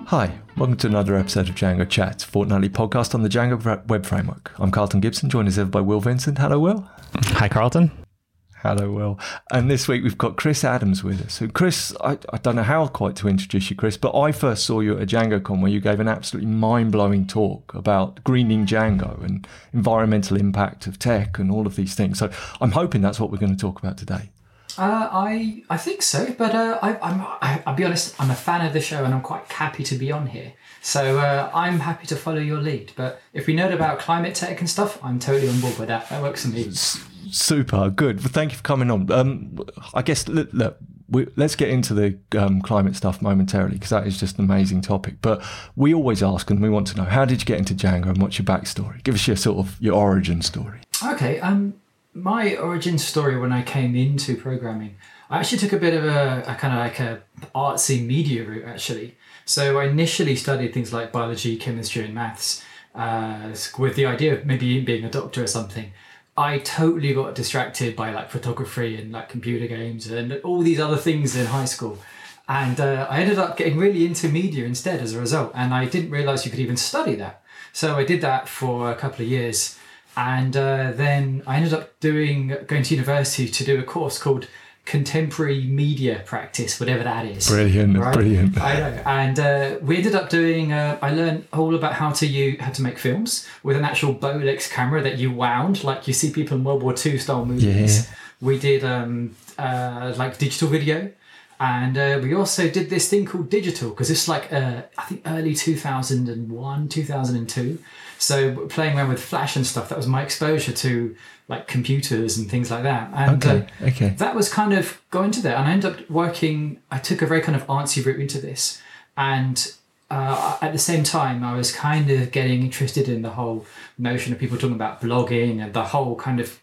Hi, welcome to another episode of Django Chats, fortnightly podcast on the Django web framework. I'm Carlton Gibson, joined as ever by Will Vincent. Hello, Will. Hi, Carlton. Hello, Will. And this week we've got Chris Adams with us. So Chris, I don't know how quite to introduce you, Chris, but I first saw you at a DjangoCon where you gave an absolutely mind-blowing talk about greening Django and environmental impact of tech and all of these things. So I'm hoping that's what we're going to talk about today. I think so, but I'll be honest, I'm a fan of the show and I'm quite happy to be on here. So I'm happy to follow your lead. But if we nerd about climate tech and stuff, I'm totally on board with that. That works for me. Super, good. Well, thank you for coming on. I guess, look, let's get into the climate stuff momentarily because that is just an amazing topic. But we always ask and we want to know, how did you get into Django and what's your backstory? Give us your origin story. Okay, my origin story when I came into programming, I actually took a bit of a kind of like a artsy media route actually. So I initially studied things like biology, chemistry and maths with the idea of maybe being a doctor or something. I totally got distracted by like photography and like computer games and all these other things in high school. And I ended up getting really into media instead as a result. And I didn't realise you could even study that. So I did that for a couple of years. And then I ended up going to university to do a course called Contemporary Media Practice, whatever that is. Brilliant, right? Brilliant. I know. And we ended up doing, I learned all about how to make films with an actual Bolex camera that you wound, like you see people in World War II style movies. Yeah. We did like digital video. And we also did this thing called digital, because it's like, I think early 2001, 2002. So playing around with Flash and stuff, that was my exposure to like computers and things like that. And okay. That was kind of going to there. And I ended up I took a very kind of artsy route into this. And at the same time, I was kind of getting interested in the whole notion of people talking about blogging and the whole kind of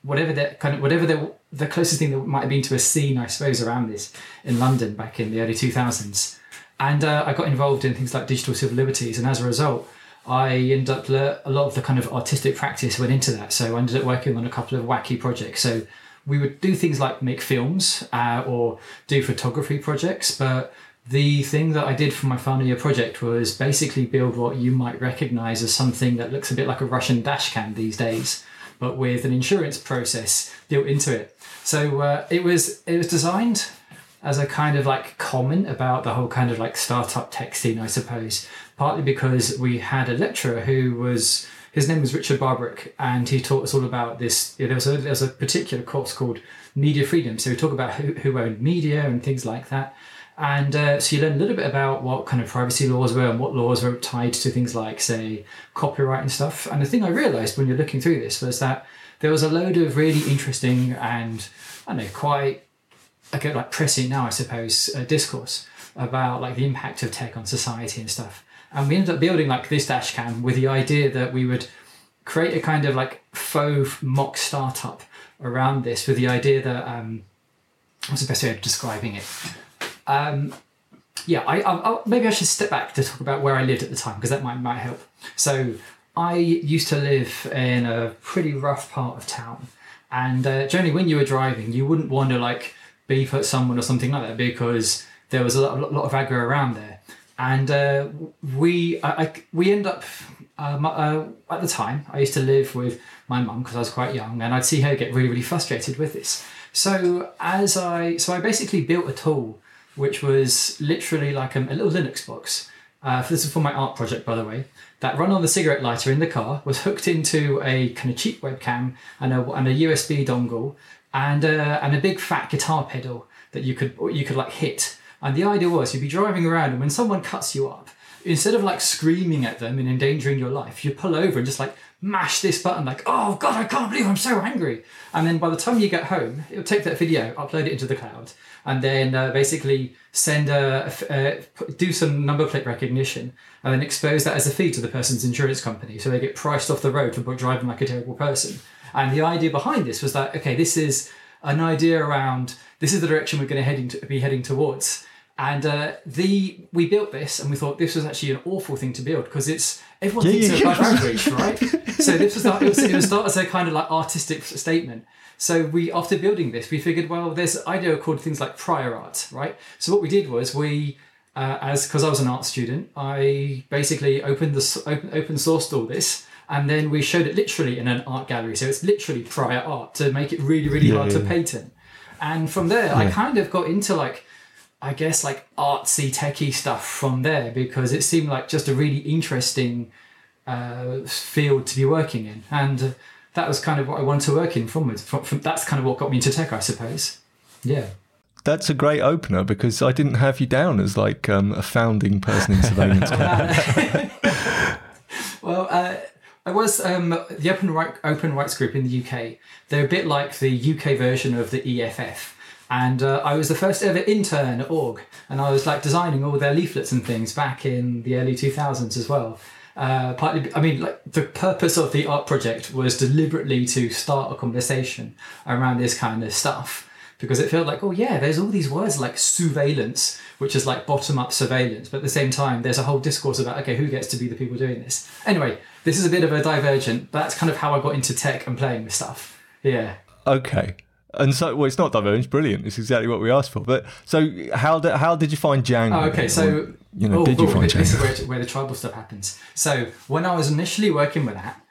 the closest thing that might have been to a scene, I suppose, around this in London back in the early 2000s. And I got involved in things like digital civil liberties. And as a result, I ended up a lot of the kind of artistic practice went into that. So I ended up working on a couple of wacky projects. So we would do things like make films or do photography projects. But the thing that I did for my final year project was basically build what you might recognize as something that looks a bit like a Russian dash cam these days, but with an insurance process built into it. So it was designed as a kind of like comment about the whole kind of like startup tech scene, I suppose, partly because we had a lecturer his name was Richard Barbrick, and he taught us all about this. There was a particular course called Media Freedom. So we talk about who owned media and things like that. And so you learn a little bit about what kind of privacy laws were and what laws were tied to things like, say, copyright and stuff. And the thing I realised when you're looking through this was that there was a load of really interesting and, I don't know, quite like pressing now, I suppose, discourse about like the impact of tech on society and stuff. And we ended up building like this dash cam with the idea that we would create a kind of like faux mock startup around this with the idea that, what's the best way of describing it? Maybe I should step back to talk about where I lived at the time, because that might help. So I used to live in a pretty rough part of town, and generally when you were driving, you wouldn't want to like beep at someone or something like that because there was a lot of aggro around there. And we end up at the time I used to live with my mum because I was quite young, and I'd see her get really, really frustrated with this. So I basically built a tool which was literally like a little Linux box. This is for my art project, by the way, that run on the cigarette lighter in the car, was hooked into a kind of cheap webcam and a USB dongle and a big fat guitar pedal that you could like hit. And the idea was you'd be driving around, and when someone cuts you up, instead of like screaming at them and endangering your life, you'd pull over and just like mash this button like, oh God, I can't believe I'm so angry. And then by the time you get home, it'll take that video, upload it into the cloud, and then basically send do some number plate recognition and then expose that as a feed to the person's insurance company. So they get priced off the road for driving like a terrible person. And the idea behind this was that, okay, this is an idea around, this is the direction we're going to be heading towards. And we built this, and we thought this was actually an awful thing to build because everyone thinks it's above average, right? So this was it was start as a kind of like artistic statement. So after building this, we figured, well, there's an idea called things like prior art, right? So what we did was we because I was an art student, I basically open sourced all this, and then we showed it literally in an art gallery. So it's literally prior art to make it really, really hard to patent. And from there, I kind of got into like, I guess like artsy, techie stuff from there, because it seemed like just a really interesting field to be working in. And that was kind of what I wanted to work in from that's kind of what got me into tech, I suppose. Yeah. That's a great opener, because I didn't have you down as like a founding person in surveillance. Well, I was the Open Rights Group in the UK. They're a bit like the UK version of the EFF. And I was the first ever intern at org. And I was like designing all their leaflets and things back in the early 2000s as well. Partly, I mean, like the purpose of the art project was deliberately to start a conversation around this kind of stuff. Because it felt like, oh yeah, there's all these words like surveillance, which is like bottom-up surveillance. But at the same time, there's a whole discourse about, okay, who gets to be the people doing this? Anyway, this is a bit of a divergent, but that's kind of how I got into tech and playing with stuff. Yeah. Okay. And so, well, it's not divergent, it's brilliant. It's exactly what we asked for. But so how did you find Django? Oh, okay, so... Or, did you find Django? This is where the tribal stuff happens. So when I was initially working with that,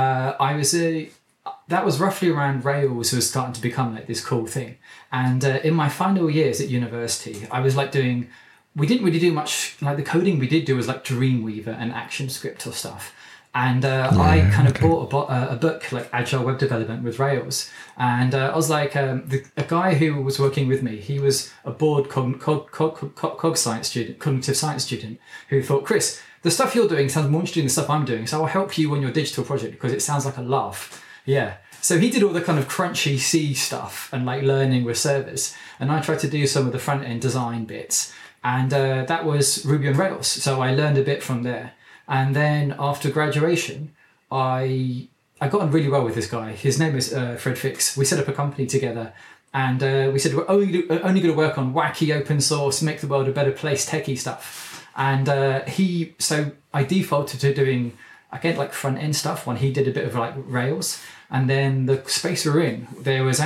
that was roughly around Rails was starting to become like this cool thing. And in my final years at university, I was like we didn't really do much, like the coding we did do was like Dreamweaver and ActionScript or stuff. And I kind of bought a book like Agile Web Development with Rails. And I was like, a guy who was working with me, he was a bored cognitive science student who thought, Chris, the stuff you're doing sounds more interesting than the stuff I'm doing. So I'll help you on your digital project because it sounds like a laugh. Yeah. So he did all the kind of crunchy C stuff and like learning with servers. And I tried to do some of the front end design bits. And that was Ruby on Rails. So I learned a bit from there. And then after graduation, I got on really well with this guy. His name is Fred Fix. We set up a company together. And we said, we're only going to work on wacky open source, make the world a better place, techie stuff. And so I defaulted to doing, again, like front end stuff when he did a bit of like Rails. And then the space we're in, there was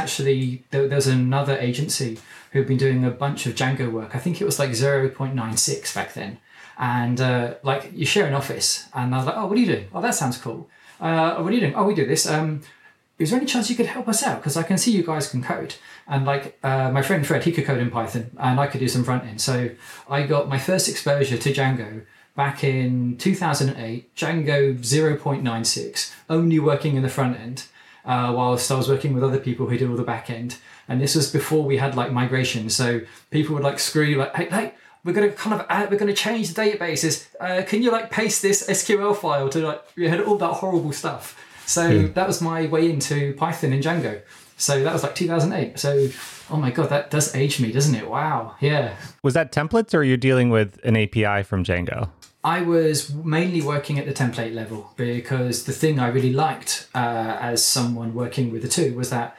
another agency who'd been doing a bunch of Django work. I think it was like 0.96 back then. And like you share an office. And I was like, oh, what are you doing? Oh, that sounds cool. What are you doing? Oh, we do this. Is there any chance you could help us out? Because I can see you guys can code. And like my friend Fred, he could code in Python and I could do some front end. So I got my first exposure to Django back in 2008, Django 0.96, only working in the front end, whilst I was working with other people who did all the back end. And this was before we had like migration. So people would like scream like, hey, we're going to change the databases. Can you like paste this SQL file to like, we had all that horrible stuff. So that was my way into Python and Django. So that was like 2008. So, oh my God, that does age me, doesn't it? Wow. Yeah. Was that templates or are you dealing with an API from Django? I was mainly working at the template level because the thing I really liked as someone working with the two was that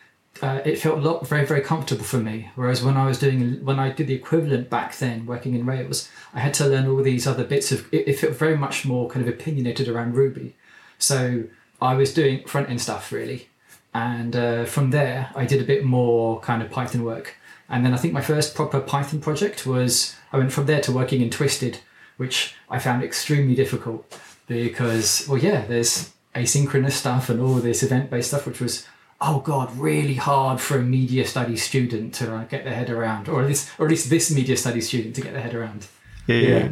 it felt very, very comfortable for me. Whereas when I did the equivalent back then, working in Rails, I had to learn all these other bits of, it felt very much more kind of opinionated around Ruby. So I was doing front end stuff really. And from there, I did a bit more kind of Python work. And then I think my first proper Python project I went from there to working in Twisted, which I found extremely difficult because, well, yeah, there's asynchronous stuff and all this event-based stuff, which was, oh God, really hard for a media studies student to get their head around, or at least this media studies student to get their head around. Yeah.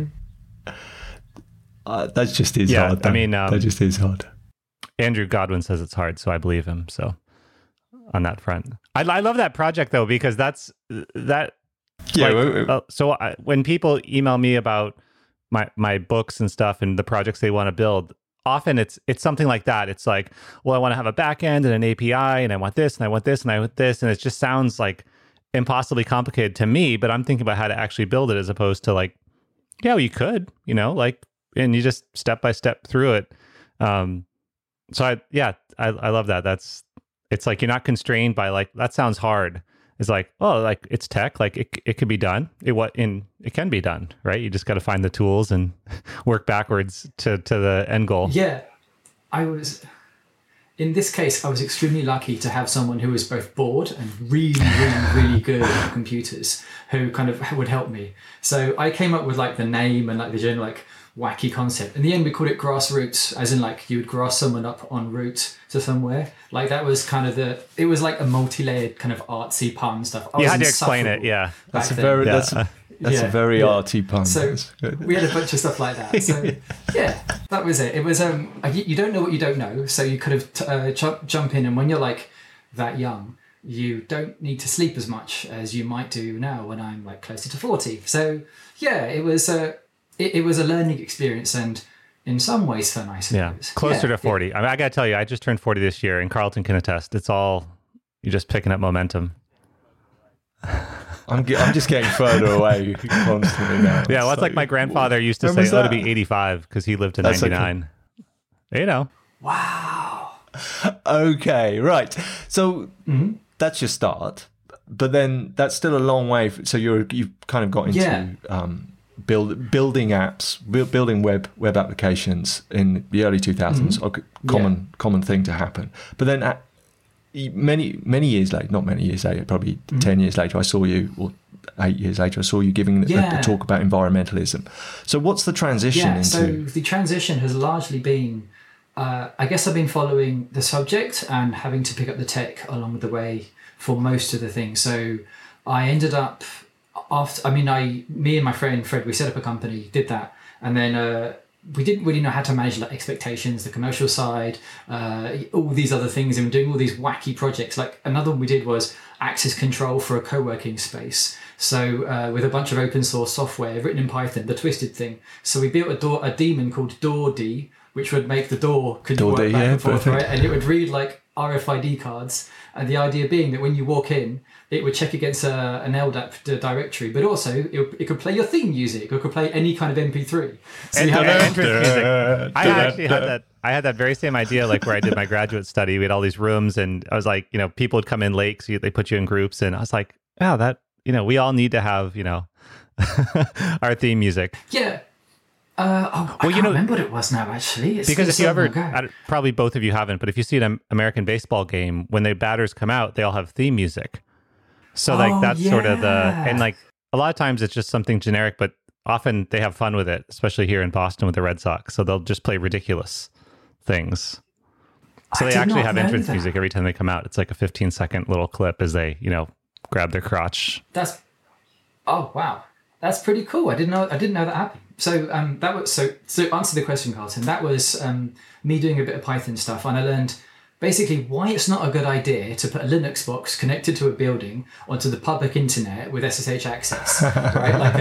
That just is hard. Though. I mean, that just is hard. Andrew Godwin says it's hard, so I believe him. So on that front, I love that project though, because that's that. Yeah. Like, when people email me about my books and stuff and the projects they want to build, often it's something like that. It's like, well, I want to have a back end and an API, and I want this, and I want this, and I want this, and it just sounds like impossibly complicated to me. But I'm thinking about how to actually build it, as opposed to like, yeah, well, you could, like, and you just step by step through it. So I love that. It's like you're not constrained by like, that sounds hard. It's like, oh, like it's tech, like it could be done. It can be done, right? You just got to find the tools and work backwards to the end goal. Yeah, in this case, I was extremely lucky to have someone who was both bored and really, really, really good at computers who kind of would help me. So I came up with like the name and like the general like wacky concept. In the end, we called it grassroots, as in like you would grass someone up en route to somewhere. Like that was kind of it was like a multi-layered kind of artsy pun stuff. You had to explain it, yeah. That's a very arty pun. So we had a bunch of stuff like that. So yeah, that was it. It was you don't know what you don't know, so you could have jump in, and when you're like that young, you don't need to sleep as much as you might do now when I'm like closer to 40. So yeah, it was it was a learning experience, and in some ways fun, I suppose. Yeah, closer to 40. Yeah. I mean, I got to tell you, I just turned 40 this year, and Carlton can attest. It's all, you're just picking up momentum. I'm just getting further away constantly now. Yeah, well, it's like my grandfather used to say, to be 85 because he lived to 99. Okay. You know. Wow. Okay, right. So that's your start, but then that's still a long way. So you've kind of got into building apps, building web applications in the early 2000s. Common thing to happen. But then many years later, not many years later, probably 10 years later, I saw you, or 8 years later, I saw you giving a talk about environmentalism. So what's the transition into? So the transition has largely been, I guess I've been following the subject and having to pick up the tech along the way for most of the things. So I ended up, me and my friend Fred, we set up a company, did that, and then we didn't really know how to manage like expectations, the commercial side, all these other things, and doing all these wacky projects. Like another one we did was access control for a co-working space. So with a bunch of open source software written in Python, the twisted thing. So we built a daemon called DoorD, which would make the door could work back and forth, right? And it would read like RFID cards. And the idea being that when you walk in, it would check against an LDAP directory, but also it could play your theme music, or it could play any kind of MP3. So and entrance music. I actually had that. I had that very same idea, like where I did my graduate study. We had all these rooms, and I was like, people would come in late, so they put you in groups, and I was like, wow, that we all need to have our theme music. Yeah. I can't remember what it was now, actually. Because if you ever, probably both of you haven't, but if you see an American baseball game, when the batters come out, they all have theme music. So that's sort of and like a lot of times it's just something generic, but often they have fun with it, especially here in Boston with the Red Sox. So they'll just play ridiculous things. So they actually have entrance music every time they come out. It's like a 15-second little clip as they, grab their crotch. Oh wow, that's pretty cool. I didn't know that happened. So that was so answer the question, Carlton. That was me doing a bit of Python stuff, and I learned basically why it's not a good idea to put a Linux box connected to a building onto the public internet with SSH access, right? Like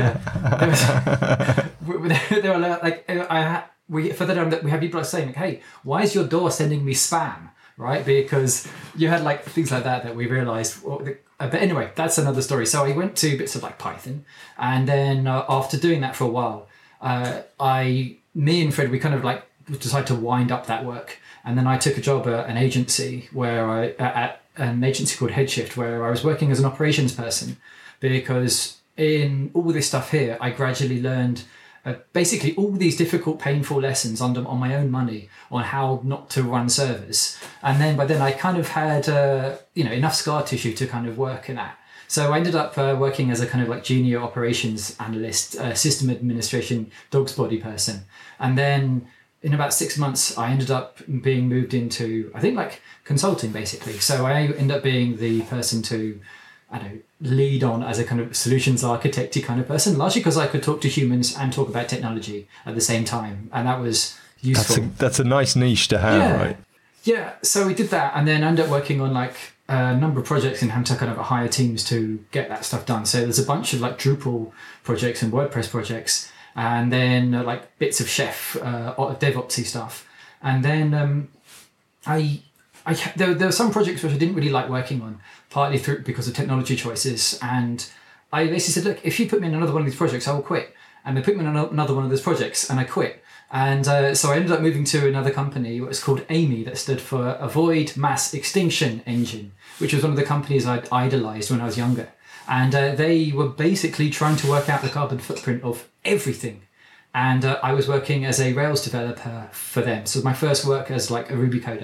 they were like we have people saying like, hey, why is your door sending me spam? Right? Because you had like things like that we realized. But anyway, that's another story. So I went to bits of like Python, and then after doing that for a while, me and Fred, we kind of like decided to wind up that work. And then I took a job at an agency at an agency called Headshift, where I was working as an operations person, because in all this stuff here, I gradually learned basically all these difficult, painful lessons on my own money on how not to run servers. And then by then I kind of had enough scar tissue to kind of work in that. So I ended up working as a kind of like junior operations analyst, system administration, dog's body person. And then in about 6 months, I ended up being moved into, I think, like consulting, basically. So I ended up being the person to, lead on as a kind of solutions architect-y kind of person, largely because I could talk to humans and talk about technology at the same time. And that was useful. That's a nice niche to have, right? Yeah, so we did that, and then ended up working on like a number of projects and having to kind of hire teams to get that stuff done. So there's a bunch of like Drupal projects and WordPress projects, and then like bits of Chef, DevOpsy stuff. And then there were some projects which I didn't really like working on, partly because of technology choices. And I basically said, look, if you put me in another one of these projects, I will quit. And they put me in another one of those projects, and I quit. And so I ended up moving to another company, what was called AMY, that stood for Avoid Mass Extinction Engine, which was one of the companies I'd idolized when I was younger. And they were basically trying to work out the carbon footprint of everything. And I was working as a Rails developer for them. So my first work as like a Ruby coder.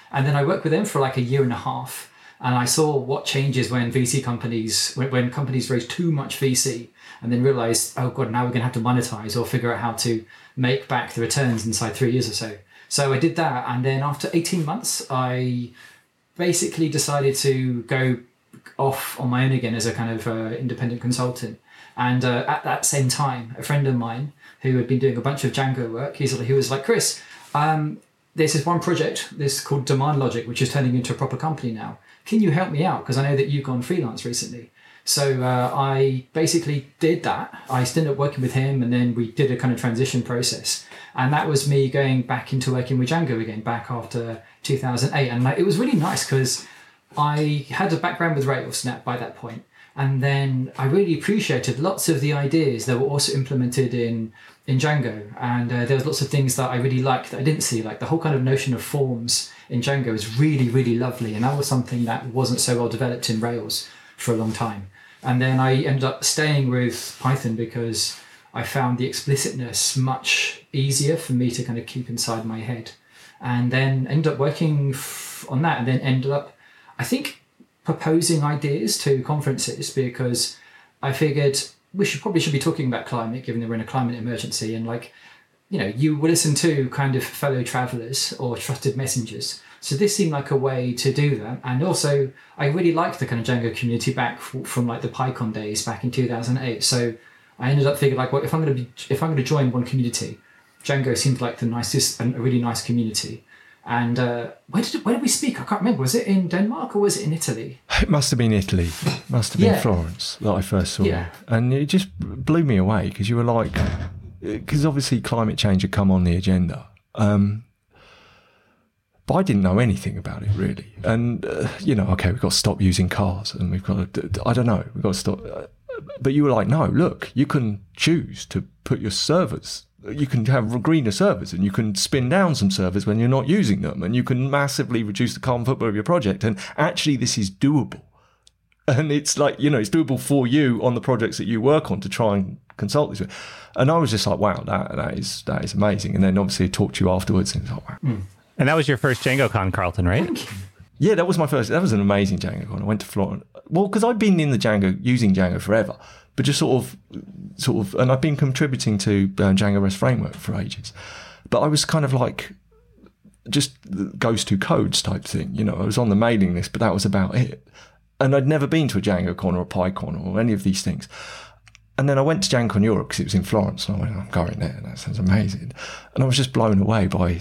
And then I worked with them for like a year and a half. And I saw what changes when VC companies, when companies raise too much VC and then realize, oh God, now we're going to have to monetize or figure out how to make back the returns inside 3 years or so. So I did that. And then after 18 months, I basically decided to go off on my own again as a kind of independent consultant. And at that same time, a friend of mine who had been doing a bunch of Django work, he was like, Chris, there's this one project, this called Demand Logic, which is turning into a proper company now. Can you help me out? Because I know that you've gone freelance recently. So I basically did that. I ended up working with him, and then we did a kind of transition process. And that was me going back into working with Django again, back after 2008. And it was really nice because I had a background with Rails by that point. And then I really appreciated lots of the ideas that were also implemented in Django. And there was lots of things that I really liked that I didn't see, like the whole kind of notion of forms in Django is really, really lovely. And that was something that wasn't so well developed in Rails for a long time. And then I ended up staying with Python because I found the explicitness much easier for me to kind of keep inside my head. And then ended up working on that, and then ended up, I think, proposing ideas to conferences because I figured we probably should be talking about climate, given that we're in a climate emergency. And you will listen to kind of fellow travelers or trusted messengers. So this seemed like a way to do that. And also, I really liked the kind of Django community back from like the PyCon days back in 2008. So I ended up thinking if I'm going to join one community, Django seemed like the nicest and a really nice community. And where did we speak? I can't remember. Was it in Denmark or was it in Italy? It must have been Italy. Must have been Florence that I first saw you. And it just blew me away because you were like, because obviously climate change had come on the agenda. But I didn't know anything about it really. And, we've got to stop using cars and we've got to, we've got to stop. But you were like, no, look, you can choose to put your servers, you can have greener servers and you can spin down some servers when you're not using them and you can massively reduce the carbon footprint of your project. And actually this is doable. And it's like, it's doable for you on the projects that you work on to try and consult this with. And I was just like, wow, that is amazing. And then obviously I talked to you afterwards and I was like, wow. And that was your first DjangoCon, Carlton, right? Thank you. Yeah, that was my first. That was an amazing DjangoCon. I went to Florence. Well, because I'd been in the using Django forever, but just sort of, and I've been contributing to Django REST Framework for ages. But I was kind of like, just goes to codes type thing. I was on the mailing list, but that was about it. And I'd never been to a DjangoCon or a PyCon or any of these things. And then I went to DjangoCon Europe because it was in Florence, and I went, I'm going there. That sounds amazing. And I was just blown away by,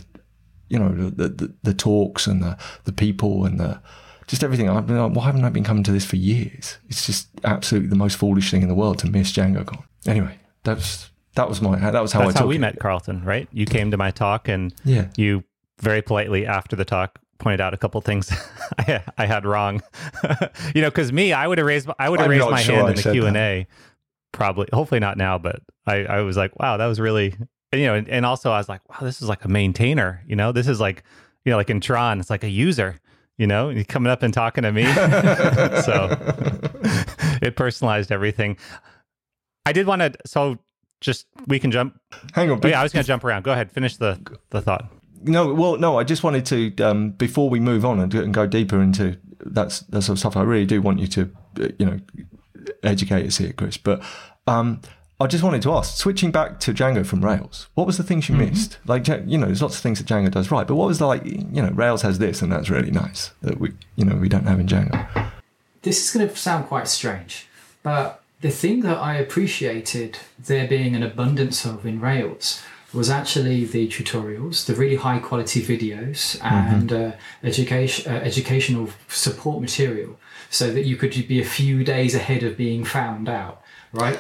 the talks and the people and just everything. I've been like, why haven't I been coming to this for years? It's just absolutely the most foolish thing in the world to miss DjangoCon. Anyway, that was how we met, Carlton, right? You came to my talk and you very politely after the talk pointed out a couple things I had wrong. Because I would have raised my hand in the Q&A. Probably, hopefully not now, but I was like, wow, that was really, and also I was like, wow, this is like a maintainer, this is like, like in Tron, it's like a user, and he's coming up and talking to me. So it personalized everything. I did want to, so just, we can jump. Hang on. I was going to jump around. Go ahead, finish the thought. No, I just wanted to, before we move on and go deeper into that sort of stuff, I really do want you to, educate us here, Chris. But I just wanted to ask, switching back to Django from Rails, what was the things you missed? Like, there's lots of things that Django does right, but what was Rails has this and that's really nice that we don't have in Django? This is going to sound quite strange, but the thing that I appreciated there being an abundance of in Rails was actually the tutorials, the really high quality videos and educational support material so that you could be a few days ahead of being found out, right?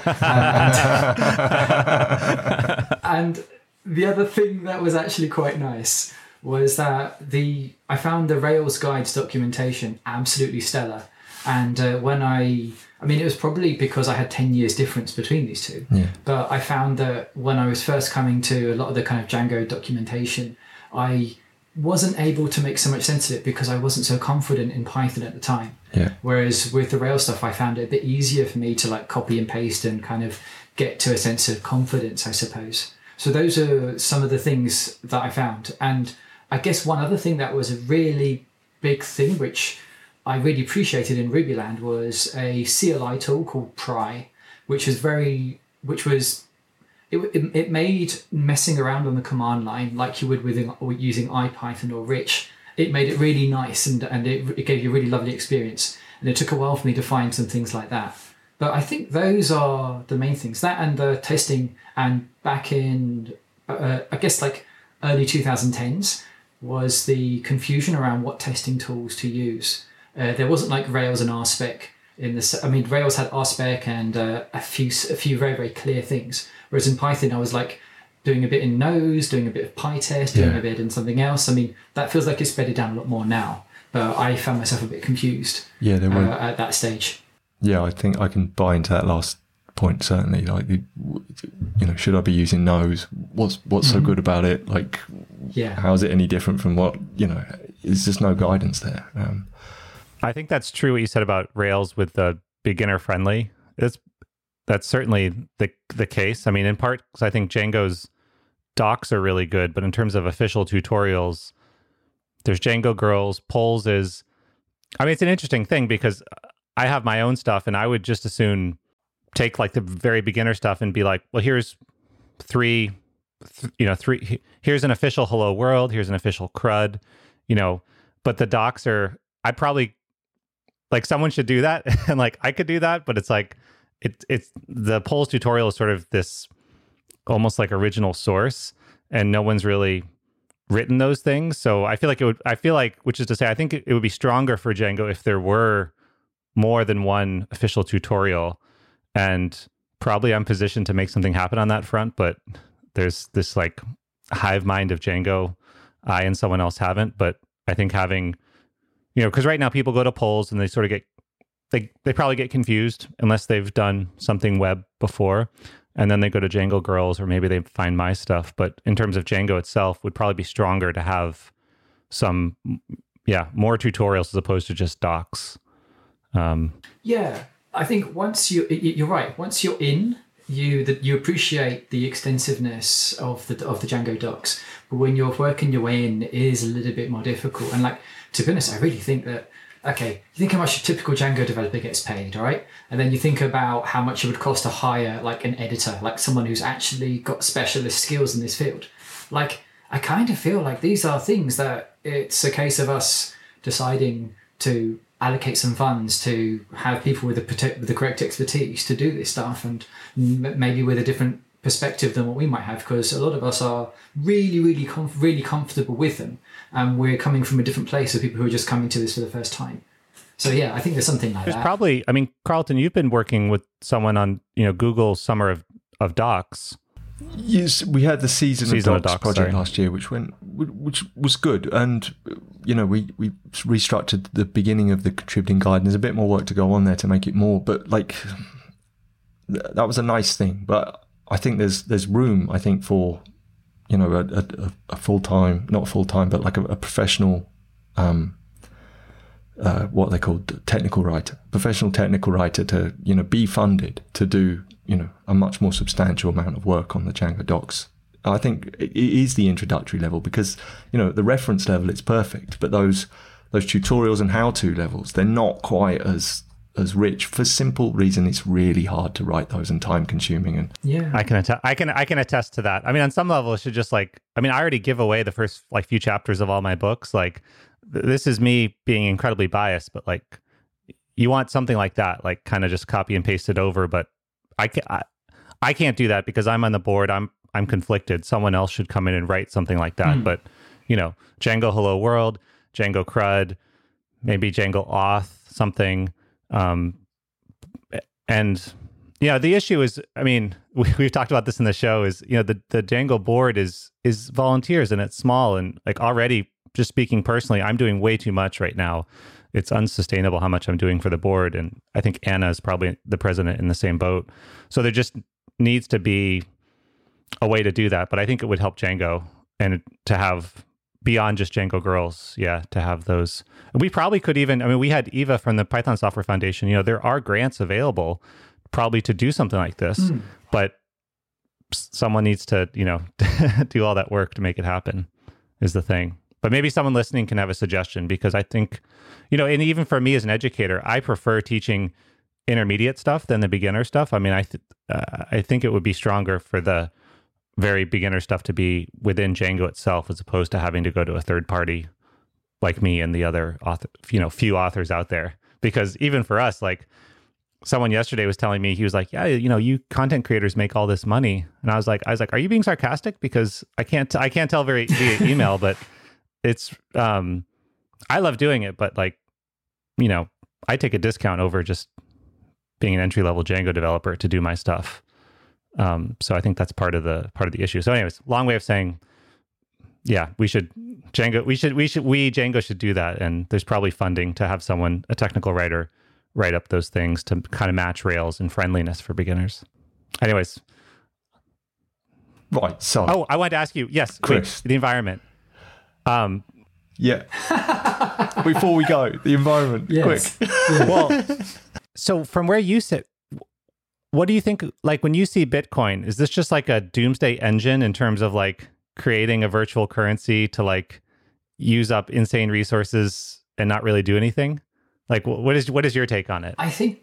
And the other thing that was actually quite nice was that I found the Rails guides documentation absolutely stellar. And it was probably because I had 10 years difference between these two. Yeah. But I found that when I was first coming to a lot of the kind of Django documentation, I wasn't able to make so much sense of it because I wasn't so confident in Python at the time. Yeah. Whereas with the Rails stuff, I found it a bit easier for me to like copy and paste and kind of get to a sense of confidence, I suppose. So those are some of the things that I found. And I guess one other thing that was a really big thing, which I really appreciated in Rubyland, was a CLI tool called Pry, it made messing around on the command line like you would with using IPython or Rich. It made it really nice, and it gave you a really lovely experience. And it took a while for me to find some things like that. But I think those are the main things. That and the testing, and back in, I guess, like early 2010s, was the confusion around what testing tools to use. There wasn't like Rails and RSpec Rails had RSpec and a few very, very clear things. Whereas in Python, I was like doing a bit in Nose, doing a bit of PyTest, doing a bit in something else. I mean, that feels like it's bedded down a lot more now. But I found myself a bit confused at that stage. Yeah, I think I can buy into that last point, certainly. Like, should I be using Nose? What's so good about it? Like, how is it any different from what, there's just no guidance there. I think that's true what you said about Rails with the beginner friendly. That's certainly the case. I mean, in part because I think Django's docs are really good, but in terms of official tutorials, there's Django Girls. Polls is, it's an interesting thing because I have my own stuff, and I would just as soon take like the very beginner stuff and be like, well, here's three. Here's an official Hello World. Here's an official CRUD. But the docs are. I probably like someone should do that, and like I could do that, but it's like it's the polls tutorial is sort of this almost like original source, and no one's really written those things. So I feel like which is to say, I think it would be stronger for Django if there were more than one official tutorial, and probably I'm positioned to make something happen on that front, but there's this like hive mind of Django I and someone else haven't. But I think having, because right now people go to polls and they sort of get, they probably get confused unless they've done something web before. And then they go to Django Girls, or maybe they find my stuff. But in terms of Django itself, would probably be stronger to have some, more tutorials as opposed to just docs. I think once you're right. Once you're in, you appreciate the extensiveness of the Django docs. But when you're working your way in, it is a little bit more difficult. And like, to be honest, I really think that, okay, you think how much a typical Django developer gets paid, all right? And then you think about how much it would cost to hire like an editor, like someone who's actually got specialist skills in this field. Like, I kind of feel like these are things that it's a case of us deciding to allocate some funds to have people with the correct expertise to do this stuff, and maybe with a different perspective than what we might have, because a lot of us are really, really, really comfortable with them, and we're coming from a different place of people who are just coming to this for the first time. So I think there's something like that. Probably, Carlton, you've been working with someone on Google Summer of Docs. Yes, we had the season of Docs project last year, which was good, and we restructured the beginning of the contributing guide, and there's a bit more work to go on there to make it more. But like, that was a nice thing. But I think there's room, I think, for a full-time, not full-time, but like a professional, what they called professional technical writer to be funded to do a much more substantial amount of work on the Django docs. I think it is the introductory level, because the reference level, it's perfect, but those tutorials and how-to levels, they're not quite as rich, for simple reason. It's really hard to write those and time consuming. And I can attest to that. On some level it should just I already give away the first few chapters of all my books. Like, this is me being incredibly biased, but like, you want something like that, like kind of just copy and paste it over. But I can't do that because I'm on the board. I'm conflicted. Someone else should come in and write something like that. But Django Hello World, Django CRUD, maybe Django Auth, something. And the issue is, we've talked about this in the show, is the Django board is volunteers, and it's small, and like, already, just speaking personally, I'm doing way too much right now. It's unsustainable how much I'm doing for the board, and I think Anna is probably the president in the same boat. So there just needs to be a way to do that. But I think it would help Django, and to have, beyond just Django Girls, to have those. We probably could even, we had Eva from the Python Software Foundation. There are grants available probably to do something like this, but someone needs to, do all that work to make it happen, is the thing. But maybe someone listening can have a suggestion, because I think, and even for me as an educator, I prefer teaching intermediate stuff than the beginner stuff. I mean, I think it would be stronger for the very beginner stuff to be within Django itself, as opposed to having to go to a third party like me and the other few authors out there. Because even for us, like, someone yesterday was telling me, he was like, yeah, you content creators make all this money. And I was like, are you being sarcastic? Because I can't tell via email, but it's, I love doing it, but like, I take a discount over just being an entry-level Django developer to do my stuff. So I think that's part of the issue. So anyways, long way of saying, yeah, Django should do that. And there's probably funding to have a technical writer, write up those things to kind of match Rails and friendliness for beginners. Anyways. Right. So. Oh, I wanted to ask you, yes, Chris. The environment. Yeah. Before we go, the environment. Yes. Quick. Well, so from where you sit, what do you think, like, when you see Bitcoin, is this just like a doomsday engine in terms of like creating a virtual currency to like use up insane resources and not really do anything? Like, what is your take on it? I think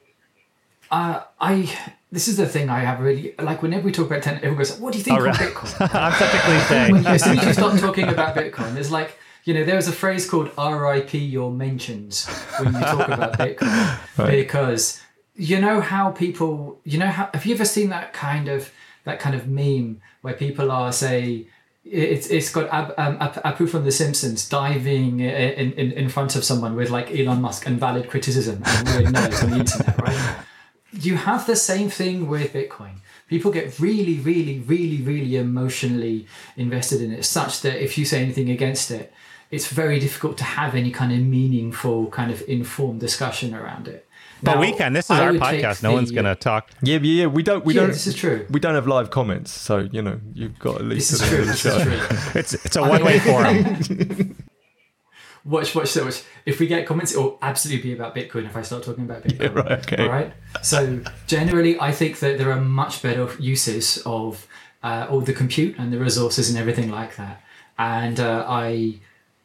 this is the thing I have really, like, whenever we talk about tech, everyone goes, what do you think of Bitcoin? I'm such a cliche. As soon as you start talking about Bitcoin, there's like, there was a phrase called RIP your mentions when you talk about Bitcoin. Right. Because how people, have you ever seen that kind of meme where people are, say, it's got Apu from The Simpsons diving in front of someone with like Elon Musk and valid criticism and weird nerds on the internet, right? You have the same thing with Bitcoin. People get really, really, really, really emotionally invested in it, such that if you say anything against it, it's very difficult to have any kind of meaningful, kind of informed discussion around it. But now, we can. This is our podcast. No one's going to talk. Yeah. We don't. This is true. We don't have live comments, so you've got at least. This is true. This is true. It's a one-way forum. Watch. If we get comments, it will absolutely be about Bitcoin. If I start talking about Bitcoin, yeah, right? Okay. All right. So generally, I think that there are much better uses of all the compute and the resources and everything like that. And I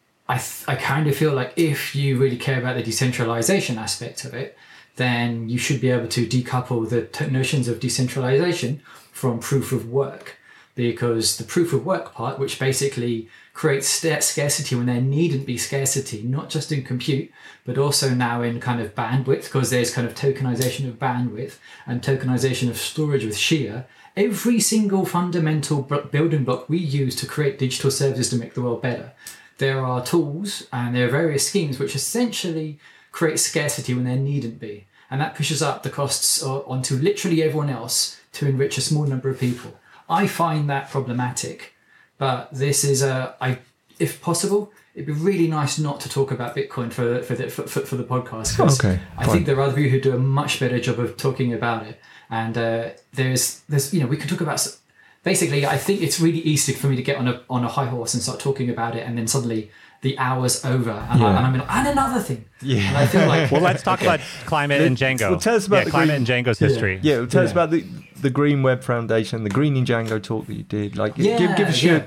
kind of feel like if you really care about the decentralization aspect of it, then you should be able to decouple the notions of decentralization from proof of work. Because the proof of work part, which basically creates scarcity when there needn't be scarcity, not just in compute, but also now in kind of bandwidth, because there's kind of tokenization of bandwidth and tokenization of storage with Shia. Every single fundamental building block we use to create digital services to make the world better. There are tools and there are various schemes which essentially create scarcity when there needn't be. And that pushes up the costs onto literally everyone else to enrich a small number of people. I find that problematic. But this is if possible, it'd be really nice not to talk about Bitcoin for the podcast. Okay, I think there are other people who do a much better job of talking about it. And there's we can talk about. Basically, I think it's really easy for me to get on a high horse and start talking about it, and then suddenly the hour's over, and I'm like, and another thing. Yeah. And I feel like, well, let's talk about climate and Django. Well, tell us about the climate and Django's history. Yeah, tell us about the Green Web Foundation, the Green in Django talk that you did. Like, give us your.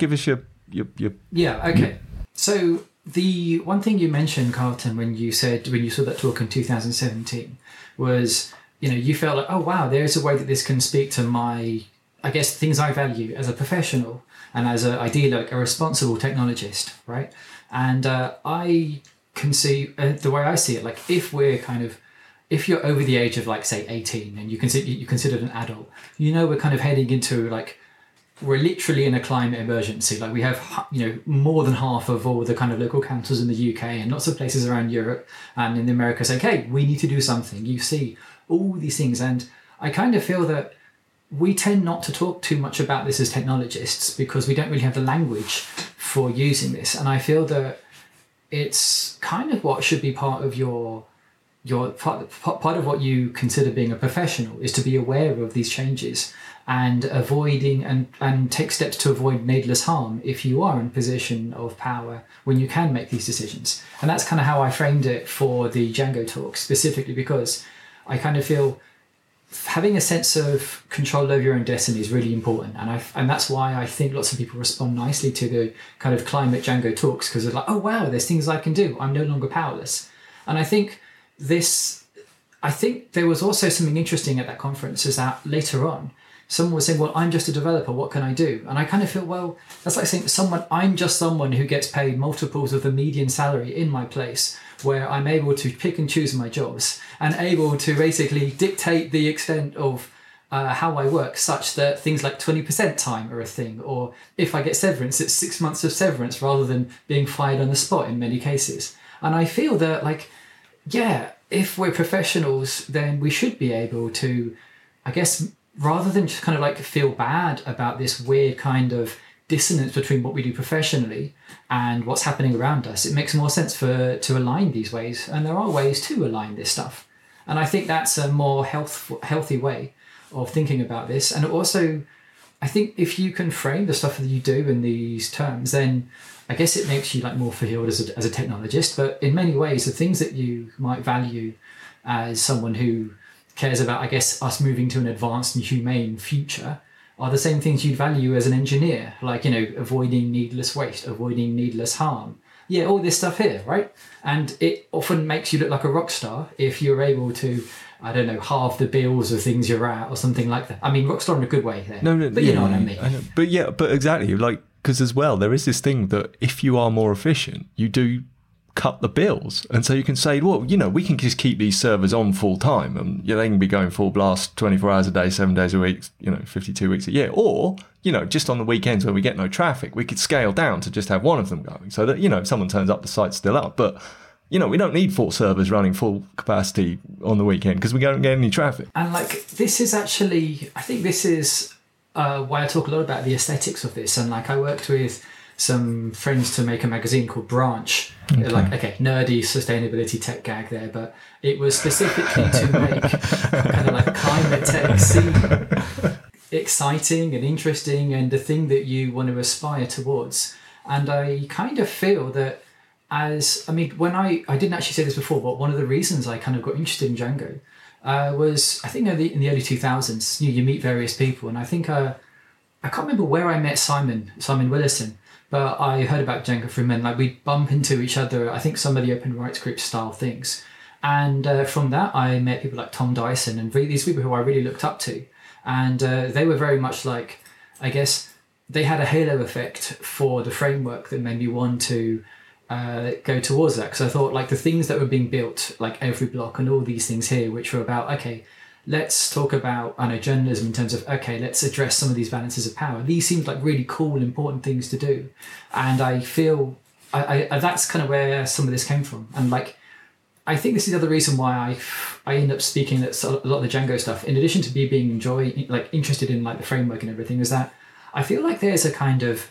Yeah. Okay. So the one thing you mentioned, Carlton, when you saw that talk in 2017, was you felt like, oh wow, there is a way that this can speak to my, I guess, things I value as a professional and as ideally like a responsible technologist, right? And I can see the way I see it, like if you're over the age of like say 18 and you considered an adult, we're kind of heading into like, we're literally in a climate emergency. Like we have, more than half of all the kind of local councils in the UK and lots of places around Europe and in America saying, hey, we need to do something. You see all these things. And I kind of feel that we tend not to talk too much about this as technologists because we don't really have the language for using this. And I feel that it's kind of what should be part of your part of what you consider being a professional is to be aware of these changes and avoiding and take steps to avoid needless harm if you are in a position of power when you can make these decisions. And that's kind of how I framed it for the Django talk specifically, because I kind of feel having a sense of control over your own destiny is really important, and that's why I think lots of people respond nicely to the kind of climate Django talks, because they're like, oh wow, there's things I can do. I'm no longer powerless. And I think there was also something interesting at that conference, is that later on, someone was saying, well, I'm just a developer, what can I do? And I kind of feel, well, that's like saying I'm just someone who gets paid multiples of the median salary in my place, where I'm able to pick and choose my jobs and able to basically dictate the extent of how I work, such that things like 20% time are a thing, or if I get severance, it's 6 months of severance rather than being fired on the spot in many cases. And I feel that, like, yeah, if we're professionals, then we should be able to, I guess, rather than just kind of like feel bad about this weird kind of dissonance between what we do professionally and what's happening around us, it makes more sense to align these ways. And there are ways to align this stuff. And I think that's a more healthy way of thinking about this. And also, I think if you can frame the stuff that you do in these terms, then I guess it makes you like more fulfilled as a technologist. But in many ways, the things that you might value as someone who cares about, I guess, us moving to an advanced and humane future are the same things you'd value as an engineer, like, avoiding needless waste, avoiding needless harm. Yeah, all this stuff here, right? And it often makes you look like a rock star if you're able to, I don't know, halve the bills of things you're at or something like that. I mean, rock star in a good way there. No, but you know what I mean. But exactly, like, because as well, there is this thing that if you are more efficient, you do cut the bills. And so you can say, well, we can just keep these servers on full time, and they can be going full blast 24 hours a day, 7 days a week, 52 weeks a year. Or, just on the weekends when we get no traffic, we could scale down to just have one of them going, so that, if someone turns up, the site's still up. But, we don't need 4 servers running full capacity on the weekend because we don't get any traffic. And like, this is actually, I think this is why I talk a lot about the aesthetics of this. And like, I worked with some friends to make a magazine called Branch. Okay. Like, nerdy sustainability tech gag there, but it was specifically to make kind of like climate tech seem exciting and interesting and the thing that you want to aspire towards. And I kind of feel that when I didn't actually say this before, but one of the reasons I kind of got interested in Django was, I think in the early 2000s, you meet various people, and I think I can't remember where I met Simon Willison, but I heard about Django from him, and like we'd bump into each other, I think some of the open rights group style things. And from that, I met people like Tom Dyson and these people who I really looked up to. And they were very much like, I guess, they had a halo effect for the framework that made me want to go towards that. Because I thought, like, the things that were being built, like Every Block and all these things here, which were about, let's talk about, journalism in terms of, let's address some of these balances of power. These seemed like really cool, important things to do. And I feel that's kind of where some of this came from. And like, I think this is the other reason why I end up speaking at a lot of the Django stuff, in addition to me being interested in like the framework and everything, is that I feel like there's a kind of,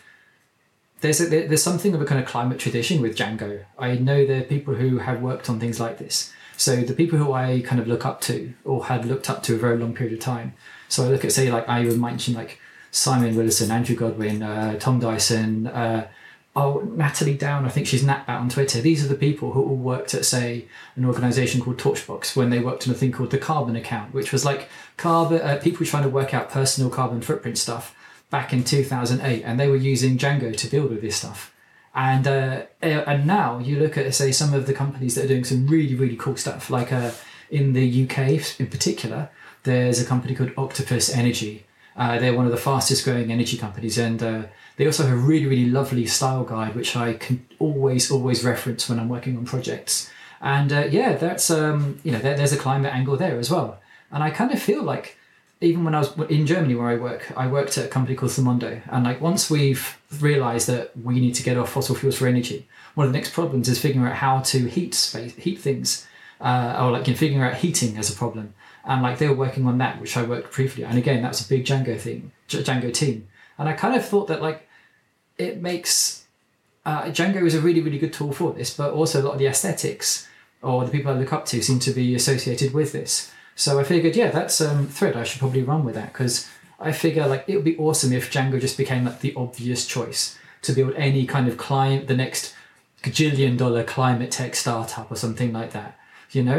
there's something of a kind of climate tradition with Django. I know there are people who have worked on things like this. So the people who I kind of look up to, or had looked up to a very long period of time. So I look at, say, like I would mention like Simon Willison, Andrew Godwin, Tom Dyson, Natalie Down, I think she's Natbat on Twitter. These are the people who all worked at, say, an organisation called Torchbox when they worked on a thing called the Carbon Account, which was like people trying to work out personal carbon footprint stuff back in 2008, and they were using Django to build all this stuff. And now you look at, say, some of the companies that are doing some really, really cool stuff. Like in the UK in particular, there's a company called Octopus Energy. They're one of the fastest growing energy companies. And they also have a really, really lovely style guide, which I can always reference when I'm working on projects. And that's, there's a climate angle there as well. And I kind of feel like, even when I was in Germany where I worked at a company called Thermondo. And like, once we've realized that we need to get off fossil fuels for energy, one of the next problems is figuring out how to heat things, figuring out heating as a problem. And like, they were working on that, which I worked briefly. And again, that's a big Django team. And I kind of thought that like, it makes, Django is a really, really good tool for this, but also a lot of the aesthetics or the people I look up to seem to be associated with this. So I figured, that's a thread. I should probably run with that, because I figure like it would be awesome if Django just became like the obvious choice to build any kind of the next gajillion-dollar climate tech startup or something like that,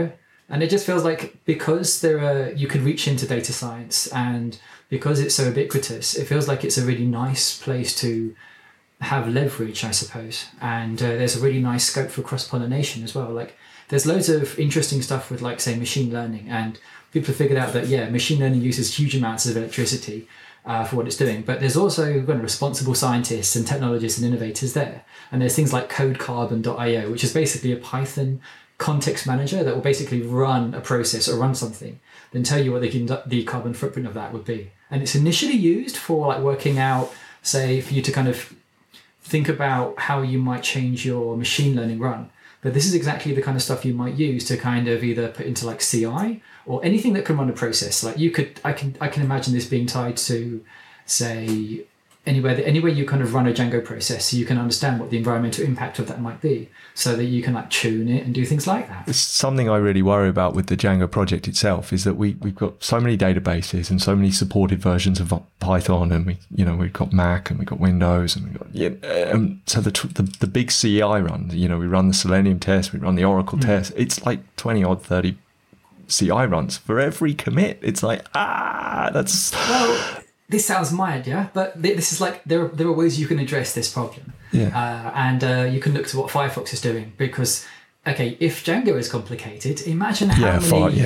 And it just feels like because you could reach into data science, and because it's so ubiquitous, it feels like it's a really nice place to have leverage, I suppose. And there's a really nice scope for cross-pollination as well. Like there's loads of interesting stuff with, like, say, machine learning, and people have figured out that, yeah, machine learning uses huge amounts of electricity for what it's doing. But there's also responsible scientists and technologists and innovators there. And there's things like codecarbon.io, which is basically a Python context manager that will basically run a process or run something, then tell you what the carbon footprint of that would be. And it's initially used for, like, working out, say, for you to kind of think about how you might change your machine learning run. But this is exactly the kind of stuff you might use to kind of either put into, like, CI or anything that can run a process. Like I can imagine this being tied to, say, anywhere you kind of run a Django process, so you can understand what the environmental impact of that might be, so that you can, like, tune it and do things like that. It's something I really worry about with the Django project itself, is that we've got so many databases and so many supported versions of Python, and we've got Mac and we've got Windows, and we've got so the big CI run, we run the Selenium test, we run the Oracle test. It's like 20 odd 30 CI runs for every commit. It's like that's this sounds mild, yeah, but this is like there are ways you can address this problem. Yeah. And you can look to what Firefox is doing, because, okay, if Django is complicated, imagine how many...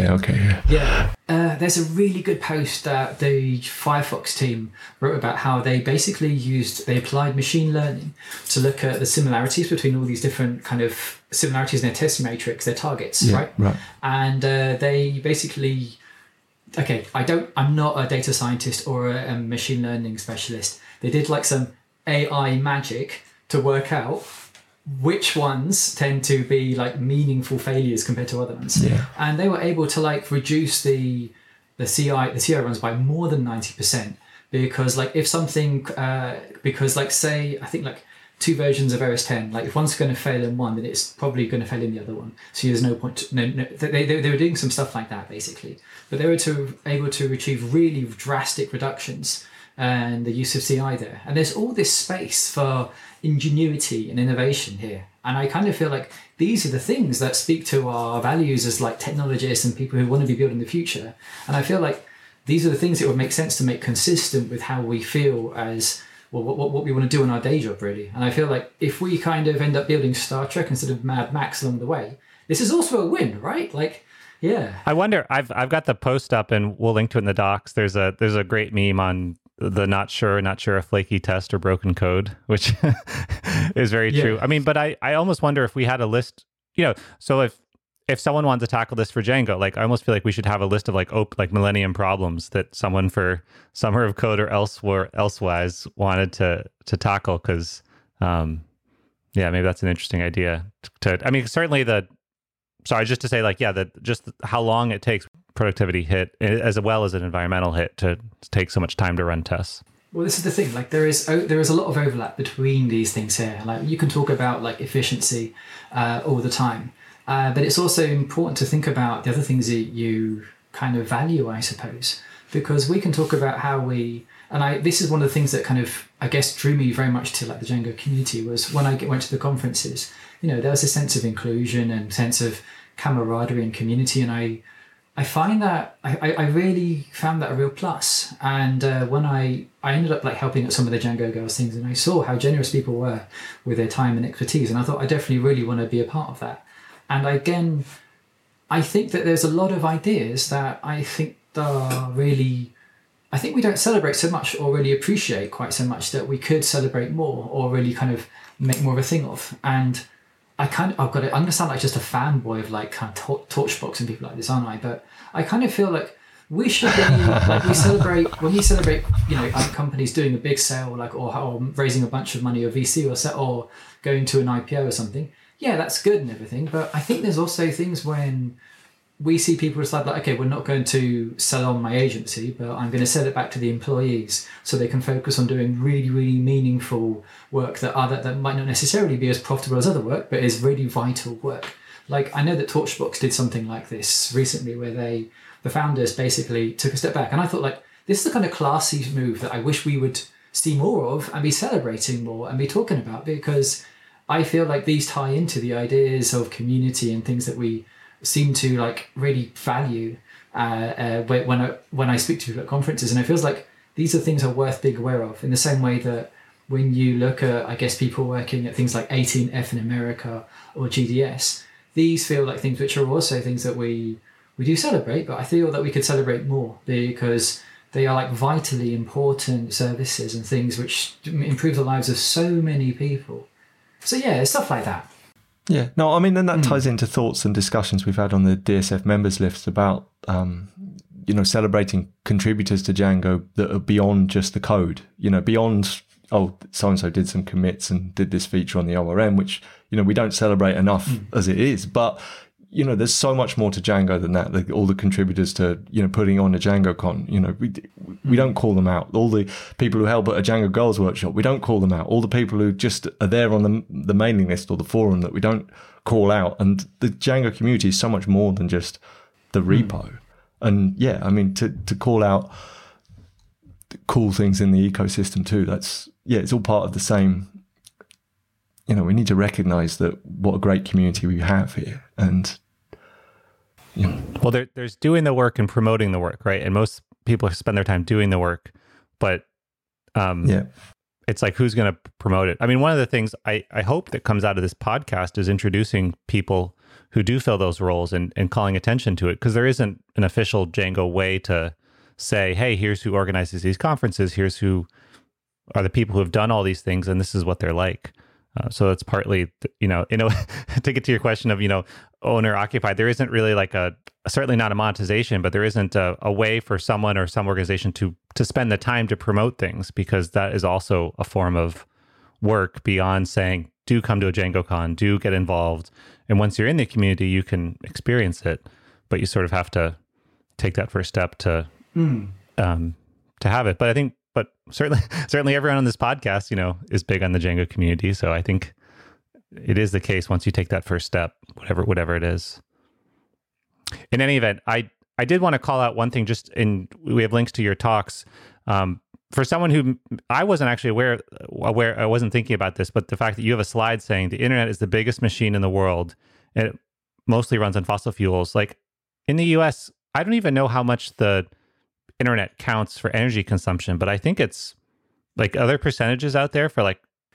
there's a really good post that the Firefox team wrote about how they basically applied machine learning to look at the similarities between all these different kind of similarities in their test matrix, their targets, right? And they basically... Okay, I'm not a data scientist or a machine learning specialist. They did, like, some AI magic to work out which ones tend to be, like, meaningful failures compared to other ones. Yeah. And they were able to, like, reduce the CI runs by more than 90%, because, like, if something because, like, say, I think, like, 2 versions of OS 10, like, if one's going to fail in one, then it's probably going to fail in the other one. So there's no point. They were doing some stuff like that, basically. But they were able to achieve really drastic reductions and the use of CI there. And there's all this space for ingenuity and innovation here. And I kind of feel like these are the things that speak to our values as, like, technologists and people who want to be building the future. And I feel like these are the things that would make sense to make consistent with how we feel as, well, what we want to do in our day job, really. And I feel like if we kind of end up building Star Trek instead of Mad Max along the way, this is also a win, right? Like, yeah. I wonder, I've got the post up, and we'll link to it in the docs. There's a great meme on the not sure a flaky test or broken code, which is very true. I mean, but I almost wonder if we had a list, so if someone wanted to tackle this for Django, like, I almost feel like we should have a list of, like, Millennium problems that someone for Summer of Code or elsewise wanted to tackle, because maybe that's an interesting idea certainly just to say, like, just how long it takes productivity hit as well as an environmental hit to take so much time to run tests. Well, this is the thing. Like, there is a lot of overlap between these things here. Like, you can talk about, like, efficiency all the time, but it's also important to think about the other things that you kind of value, I suppose, because we can talk about how we. And this is one of the things that kind of, I guess, drew me very much to, like, the Django community, was when I went to the conferences. There was a sense of inclusion and sense of camaraderie and community, and I find that I really found that a real plus. And when I ended up, like, helping at some of the Django Girls things, and I saw how generous people were with their time and expertise, and I thought I definitely really want to be a part of that. And again, I think that there's a lot of ideas that I think are really, I think we don't celebrate so much or really appreciate quite so much, that we could celebrate more or really kind of make more of a thing of. And I've got to understand, like, just a fanboy of, like, kind of Torchbox and people like this, aren't I? But I kind of feel like we should be, like, when we celebrate, companies doing a big sale, like, or raising a bunch of money, or VC, or going to an IPO or something. Yeah, that's good and everything. But I think there's also things when we see people decide, like, okay, we're not going to sell on my agency, but I'm going to sell it back to the employees so they can focus on doing really, really meaningful work that might not necessarily be as profitable as other work, but is really vital work. Like, I know that Torchbox did something like this recently, where the founders basically took a step back. And I thought, like, this is the kind of classy move that I wish we would see more of and be celebrating more and be talking about, because I feel like these tie into the ideas of community and things that we seem to like really value when I speak to people at conferences. And it feels like these are things are worth being aware of, in the same way that when you look at, I guess, people working at things like 18F in America or GDS, these feel like things which are also things that we do celebrate, but I feel that we could celebrate more, because they are like vitally important services and things which improve the lives of so many people. So yeah, stuff like that. Yeah, no, I mean, and that ties into thoughts and discussions we've had on the DSF members list about, celebrating contributors to Django that are beyond just the code, beyond, oh, so-and-so did some commits and did this feature on the ORM, which, we don't celebrate enough as it is. But, there's so much more to Django than that. Like all the contributors to, putting on a DjangoCon, we don't call them out. All the people who help at a Django Goals workshop, we don't call them out. All the people who just are there on the mailing list or the forum that we don't call out. And the Django community is so much more than just the repo. And yeah, I mean, to call out cool things in the ecosystem too, it's all part of the same. We need to recognize that what a great community we have here. And, Well, there's doing the work and promoting the work, right? And most people spend their time doing the work, but it's like, who's going to promote it? I mean, one of the things I hope that comes out of this podcast is introducing people who do fill those roles and calling attention to it, because there isn't an official Django way to say, hey, here's who organizes these conferences, here's who are the people who have done all these things, and this is what they're like. So that's partly, to get to your question of, owner occupied, there isn't really like certainly not a monetization, but there isn't a way for someone or some organization to spend the time to promote things, because that is also a form of work beyond saying, do come to a DjangoCon, do get involved. And once you're in the community, you can experience it, but you sort of have to take that first step to have it. But certainly everyone on this podcast, is big on the Django community. So I think it is the case once you take that first step, whatever it is. In any event, I did want to call out one thing. We have links to your talks. For someone who I wasn't actually aware, I wasn't thinking about this, but the fact that you have a slide saying the internet is the biggest machine in the world and it mostly runs on fossil fuels. Like in the US, I don't even know how much the internet counts for energy consumption, but I think it's like other percentages out there for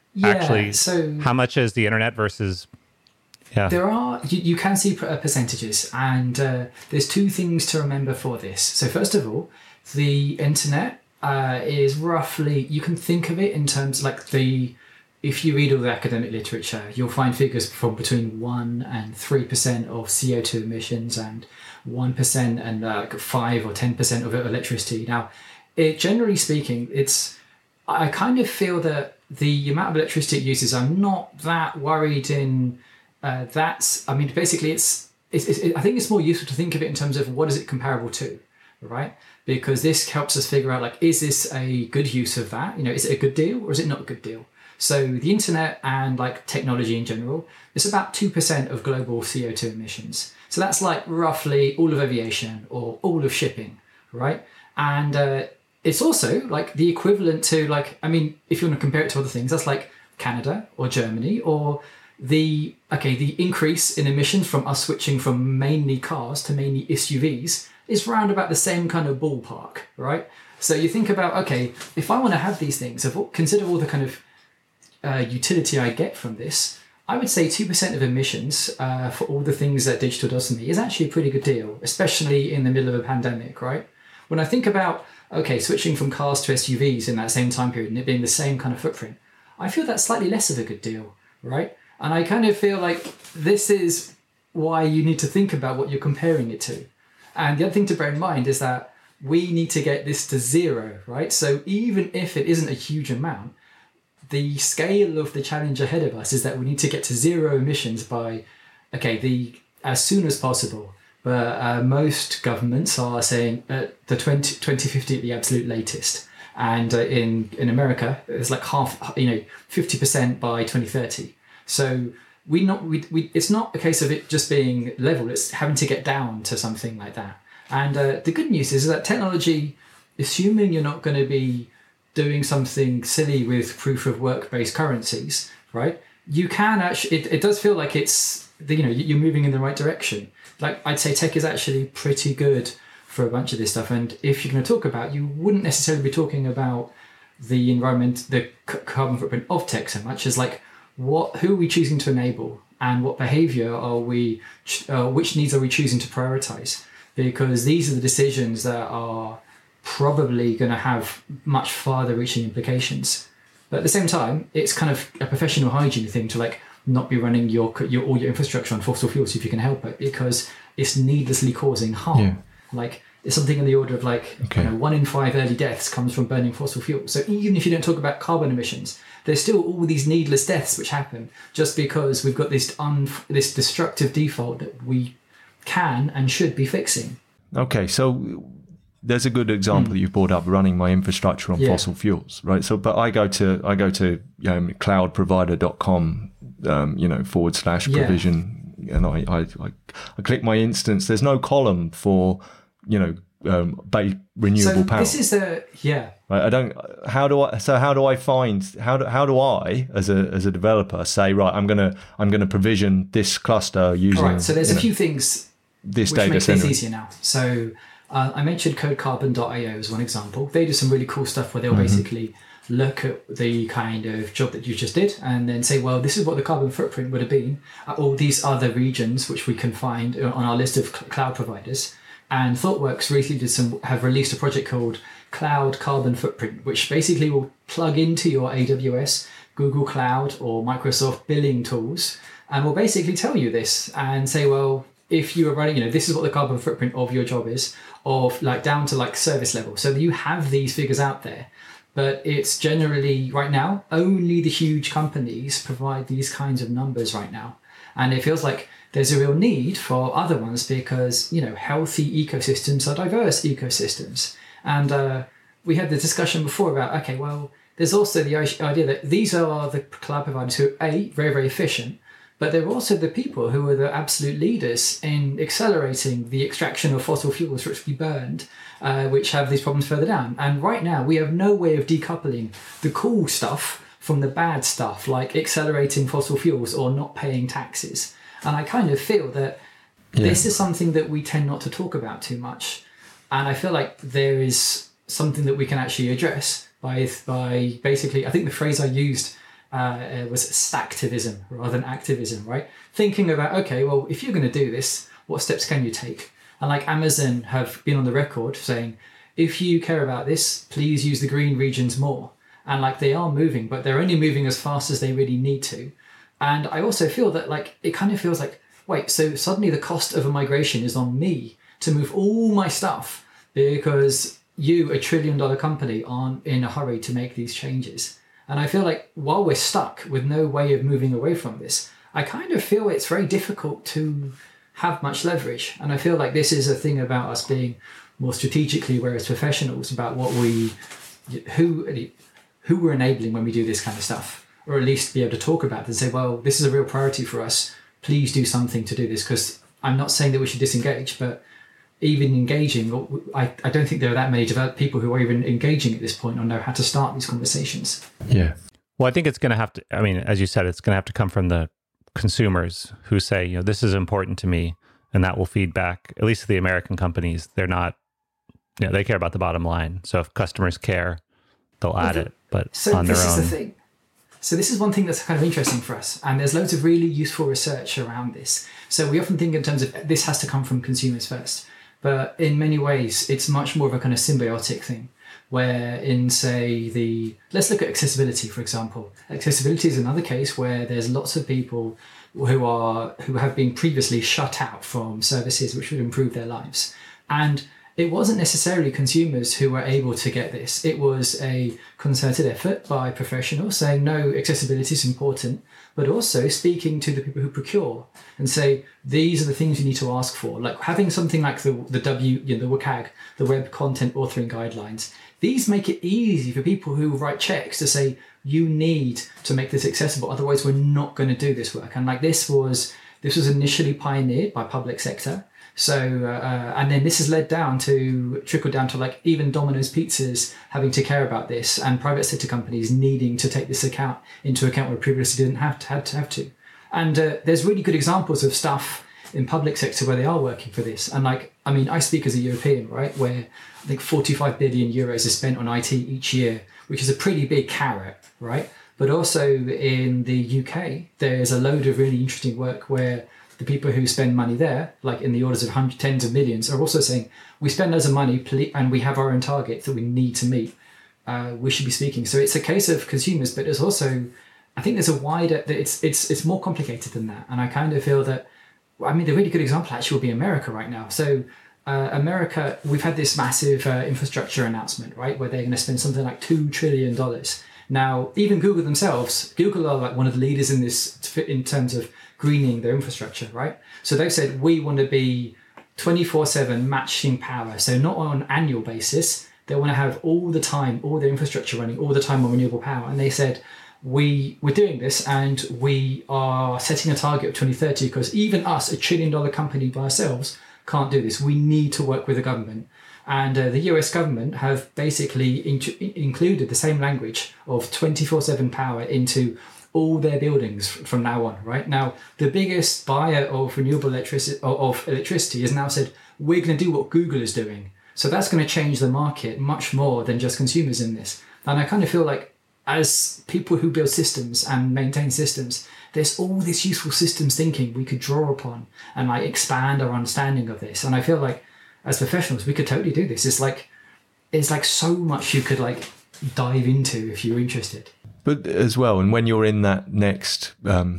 so how much is the internet versus there are you can see percentages, and there's two things to remember for this. So first of all, the internet is roughly, you can think of it in terms like if you read all the academic literature, you'll find figures from between 1 and 3% of CO2 emissions and 1% and 5 or 10% of electricity. Now, generally speaking, I kind of feel that the amount of electricity it uses, I'm not that worried in basically I think it's more useful to think of it in terms of what is it comparable to, right? Because this helps us figure out, is this a good use of that? Is it a good deal or is it not a good deal? So the internet and technology in general, it's about 2% of global CO2 emissions. So that's roughly all of aviation or all of shipping, right? And it's also the equivalent to if you want to compare it to other things, that's like Canada or Germany, or the increase in emissions from us switching from mainly cars to mainly SUVs is round about the same kind of ballpark, right? So you think about, if I want to have these things, consider all the kind of utility I get from this, I would say 2% of emissions for all the things that digital does to me is actually a pretty good deal, especially in the middle of a pandemic, right? When I think about, switching from cars to SUVs in that same time period and it being the same kind of footprint, I feel that's slightly less of a good deal, right? And I kind of feel like this is why you need to think about what you're comparing it to. And the other thing to bear in mind is that we need to get this to zero, right? So even if it isn't a huge amount, the scale of the challenge ahead of us is that we need to get to zero emissions by, as soon as possible. But most governments are saying the 2050 at the absolute latest. And in America, it's half, 50% by 2030. So it's not a case of it just being level, it's having to get down to something like that. And the good news is that technology, assuming you're not going to be doing something silly with proof of work based currencies, right? You can actually, it does feel like it's you're moving in the right direction. Like I'd say tech is actually pretty good for a bunch of this stuff. And if you're going to talk about, you wouldn't necessarily be talking about the environment, the carbon footprint of tech so much as like who are we choosing to enable and what behavior are we, which needs are we choosing to prioritize? Because these are the decisions that are probably going to have much farther reaching implications. But at the same time, it's kind of a professional hygiene thing to like not be running all your infrastructure on fossil fuels if you can help it, because it's needlessly causing harm. Yeah. Like it's something in the order of like 1 in 5 early deaths comes from burning fossil fuels. So even if you don't talk about carbon emissions, there's still all these needless deaths which happen just because we've got this destructive default that we can and should be fixing. Okay, so there's a good example that you brought up, running my infrastructure on fossil fuels, right? So, but I go to cloudprovider.com, /provision, and I click my instance. There's no column for renewable power. This is right, I don't. How do I as a developer say, right, I'm gonna provision this cluster using. All right, so there's a few things this which data makes center. this easier now. So I mentioned CodeCarbon.io as one example. They do some really cool stuff where they'll basically look at the kind of job that you just did and then say, well, this is what the carbon footprint would have been at all these other regions which we can find on our list of cloud providers. And ThoughtWorks recently have released a project called Cloud Carbon Footprint, which basically will plug into your AWS, Google Cloud, or Microsoft billing tools, and will basically tell you this and say, well, if you are running, this is what the carbon footprint of your job is, of like down to like service level. So you have these figures out there, but it's generally right now only the huge companies provide these kinds of numbers right now, and it feels like there's a real need for other ones because healthy ecosystems are diverse ecosystems. And we had the discussion before about, okay, well, there's also the idea that these are the cloud providers who are very, very efficient, but they're also the people who are the absolute leaders in accelerating the extraction of fossil fuels for it to be burned, which have these problems further down. And right now, we have no way of decoupling the cool stuff from the bad stuff, like accelerating fossil fuels or not paying taxes. And I kind of feel that this is something that we tend not to talk about too much. And I feel like there is something that we can actually address by basically, I think the phrase I used was stacktivism rather than activism, right? Thinking about, okay, well, if you're going to do this, what steps can you take? And like Amazon have been on the record saying, if you care about this, please use the green regions more. And like they are moving, but they're only moving as fast as they really need to. And I also feel that like it kind of feels like, wait, so suddenly the cost of a migration is on me to move all my stuff because you, $1 trillion company, aren't in a hurry to make these changes. And I feel like while we're stuck with no way of moving away from this, I kind of feel it's very difficult to have much leverage. And I feel like this is a thing about us being more strategically aware as professionals about who we're enabling when we do this kind of stuff. Or at least be able to talk about it and say, well, this is a real priority for us. Please do something to do this. Because I'm not saying that we should disengage, but even engaging, I don't think there are that many people who are even engaging at this point or know how to start these conversations. Yeah. Well, I think it's going to have to, as you said, it's going to have to come from the consumers who say, this is important to me. And that will feed back, at least to the American companies. They're not, they care about the bottom line. So if customers care, they'll add it, but on their own. This is the thing. So this is one thing that's kind of interesting for us. And there's loads of really useful research around this. So we often think in terms of this has to come from consumers first. But in many ways, it's much more of a kind of symbiotic thing where let's look at accessibility, for example. Accessibility is another case where there's lots of people who have been previously shut out from services which would improve their lives. And it wasn't necessarily consumers who were able to get this. It was a concerted effort by professionals saying, no, accessibility is important, but also speaking to the people who procure and say, these are the things you need to ask for. Like having something like the WCAG, the Web Content Authoring Guidelines. These make it easy for people who write checks to say, you need to make this accessible. Otherwise, we're not going to do this work. And like this was initially pioneered by public sector. So, and then this has trickled down to like even Domino's Pizzas having to care about this and private sector companies needing to take this into account where previously didn't have to. And there's really good examples of stuff in public sector where they are working for this. And I speak as a European, right, where I think 45 billion euros is spent on IT each year, which is a pretty big carrot, right? But also in the UK, there's a load of really interesting work where the people who spend money there, like in the orders of hundreds, tens of millions, are also saying, we spend loads of money and we have our own targets that we need to meet. We should be speaking. So it's a case of consumers, but there's also, I think there's a wider, it's more complicated than that. And I kind of feel that, the really good example actually will be America right now. So America, we've had this massive infrastructure announcement, right, where they're going to spend something like $2 trillion. Now, even Google themselves, Google are like one of the leaders in this in terms of greening their infrastructure, right? So they've said, we want to be 24/7 matching power. So not on an annual basis. They want to have all the time, all their infrastructure running all the time on renewable power. And they said, we're doing this and we are setting a target of 2030 because even us, $1 trillion company by ourselves, can't do this. We need to work with the government. And the US government have basically included the same language of 24/7 power into all their buildings from now on, right? Now, the biggest buyer of renewable electricity has now said, we're going to do what Google is doing. So that's going to change the market much more than just consumers in this. And I kind of feel like as people who build systems and maintain systems, there's all this useful systems thinking we could draw upon and like expand our understanding of this. And I feel like as professionals, we could totally do this. It's like so much you could like dive into if you're interested. But as well, and when you're in that next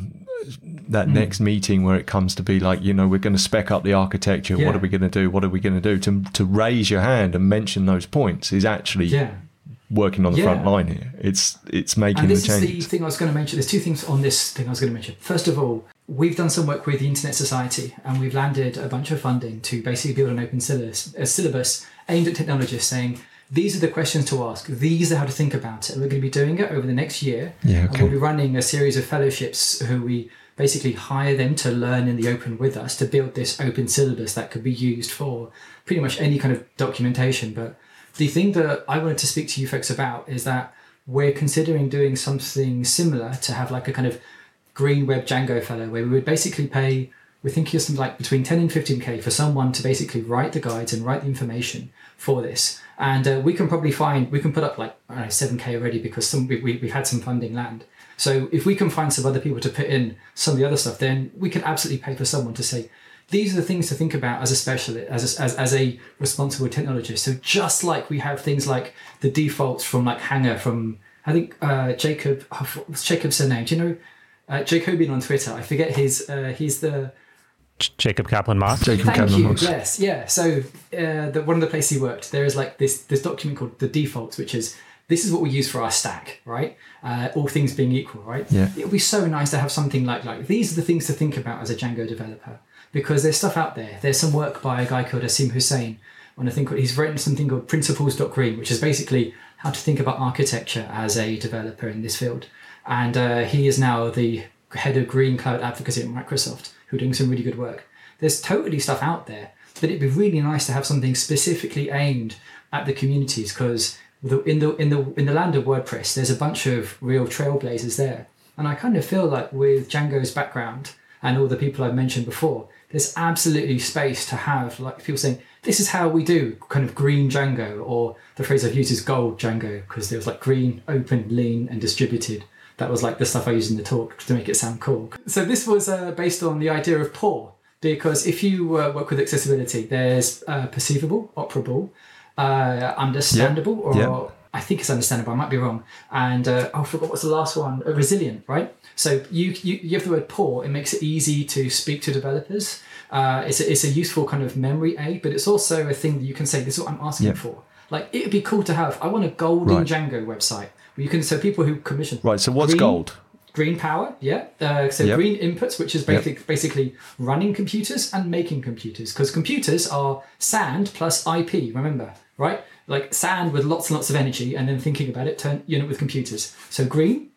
next meeting where it comes to be like, we're going to spec up the architecture. Yeah. What are we going to do? What are we going to do? To raise your hand and mention those points is actually working on the front line here. It's making the changes. And this is the thing I was going to mention. There's two things on this thing I was going to mention. First of all, we've done some work with the Internet Society and we've landed a bunch of funding to basically build an open syllabus aimed at technologists saying, these are the questions to ask. These are how to think about it. And we're going to be doing it over the next year. Yeah, okay. And we'll be running a series of fellowships who we basically hire them to learn in the open with us to build this open syllabus that could be used for pretty much any kind of documentation. But the thing that I wanted to speak to you folks about is that we're considering doing something similar to have like a kind of Green Web Django fellow where we would basically pay, we're thinking of something like between 10 and 15K for someone to basically write the guides and write the information for this. And we can probably we can put up like, I don't know, 7K already because we've had some funding land. So if we can find some other people to put in some of the other stuff, then we can absolutely pay for someone to say, these are the things to think about as a specialist, as a responsible technologist. So just like we have things like the defaults from like Hanger from, I think Jacob, what's Jacob's surname? Do you know Jacobian on Twitter? I forget he's the... Jacob Kaplan-Moss. Thank you. Yes, yeah. So one of the places he worked, there is like this document called the defaults, which is this is what we use for our stack, right? All things being equal, right? Yeah. It would be so nice to have something like these are the things to think about as a Django developer because there's stuff out there. There's some work by a guy called Asim Hussain on he's written something called principles.green, which is basically how to think about architecture as a developer in this field. And he is now the head of green cloud advocacy at Microsoft, who are doing some really good work. There's totally stuff out there, but it'd be really nice to have something specifically aimed at the communities because in the land of WordPress, there's a bunch of real trailblazers there. And I kind of feel like with Django's background and all the people I've mentioned before, there's absolutely space to have like people saying, this is how we do kind of green Django, or the phrase I've used is gold Django, because there was like green, open, lean, and distributed. That was like the stuff I used in the talk to make it sound cool. So this was based on the idea of POUR, because if you work with accessibility, there's perceivable, operable, understandable, or I think it's understandable, I might be wrong. And I forgot what's the last one, resilient, right? So you have the word POUR, it makes it easy to speak to developers. It's a useful kind of memory aid, but it's also a thing that you can say, this is what I'm asking for. Like, it would be cool to have, I want a golden Django website. You can, so people who commission. Right, so what's gold? Green power, yeah. Green inputs, which is basically running computers and making computers. Because computers are sand plus IP, remember, right? Like sand with lots and lots of energy, and then thinking about it, turn unit with computers. So green,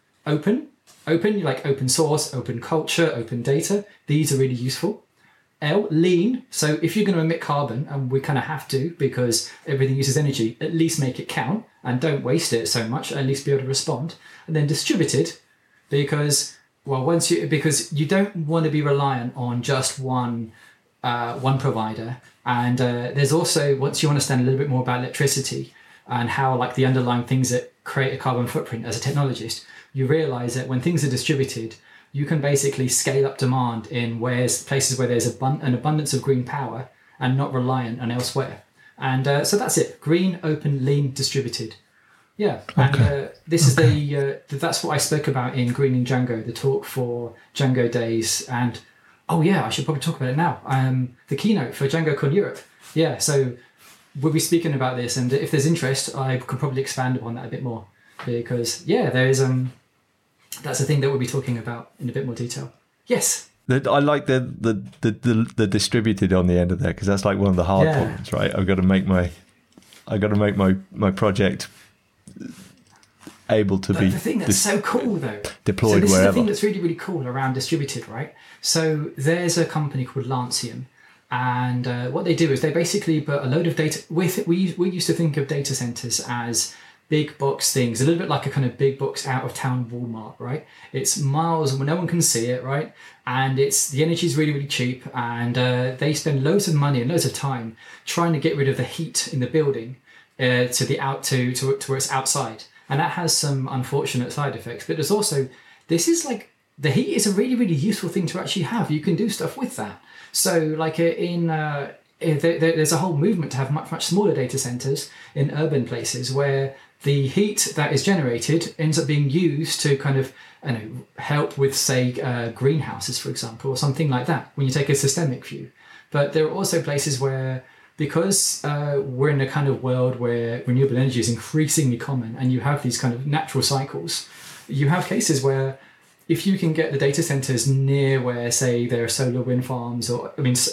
open, like open source, open culture, open data. These are really useful. L, lean. So if you're going to emit carbon, and we kind of have to because everything uses energy, at least make it count and don't waste it so much, at least be able to respond. And then distributed, because because you don't want to be reliant on just one provider, and there's also, once you understand a little bit more about electricity and how like the underlying things that create a carbon footprint as a technologist, you realize that when things are distributed, you can basically scale up demand in places where there's an abundance of green power and not reliant on elsewhere. And so that's it: green, open, lean, distributed. Yeah, okay. And this is that's what I spoke about in Greening Django, the talk for Django Days. And oh yeah, I should probably talk about it now. The keynote for DjangoCon Europe. Yeah, so we'll be speaking about this, and if there's interest, I could probably expand upon that a bit more, because yeah, there is that's a thing that we'll be talking about in a bit more detail. Yes. I like the distributed on the end of there, because that's like one of the hard problems, right? I've got to make my project able to be. The thing that's so cool though, deployed this wherever. Is the thing that's really, really cool around distributed, right? So there's a company called Lancium, and what they do is they basically put a load of data. We used to think of data centers as big box things, a little bit like a kind of big box out of town Walmart, right? It's miles where no one can see it, right? And the energy is really, really cheap, and they spend loads of money and loads of time trying to get rid of the heat in the building to where it's outside, and that has some unfortunate side effects. But there's also, this is like, the heat is a really, really useful thing to actually have. You can do stuff with that. So like there's a whole movement to have much, much smaller data centers in urban places where the heat that is generated ends up being used to kind of help with, say, greenhouses, for example, or something like that, when you take a systemic view. But there are also places where, because we're in a kind of world where renewable energy is increasingly common, and you have these kind of natural cycles, you have cases where if you can get the data centers near where, say, there are solar farms or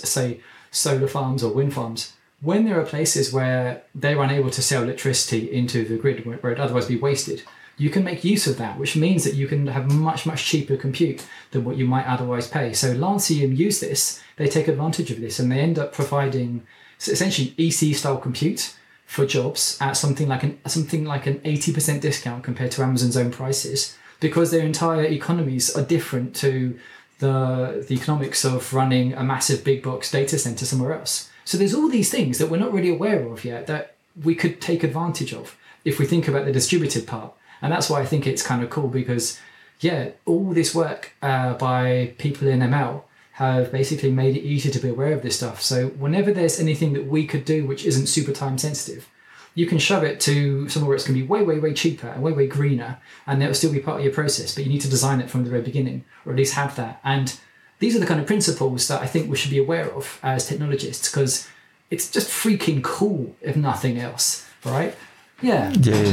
wind farms, when there are places where they're unable to sell electricity into the grid where it'd otherwise be wasted, you can make use of that, which means that you can have much, much cheaper compute than what you might otherwise pay. So Lancium use this, they take advantage of this, and they end up providing essentially EC-style compute for jobs at something like an 80% discount compared to Amazon's own prices, because their entire economies are different to the economics of running a massive big box data center somewhere else. So there's all these things that we're not really aware of yet that we could take advantage of if we think about the distributed part. And that's why I think it's kind of cool, because all this work by people in ML have basically made it easier to be aware of this stuff. So whenever there's anything that we could do which isn't super time sensitive, you can shove it to somewhere where it's going to be way, way, way cheaper and way, way greener, and it'll still be part of your process, but you need to design it from the very beginning, or at least have that. And these are the kind of principles that I think we should be aware of as technologists, because it's just freaking cool, if nothing else, right? Yeah.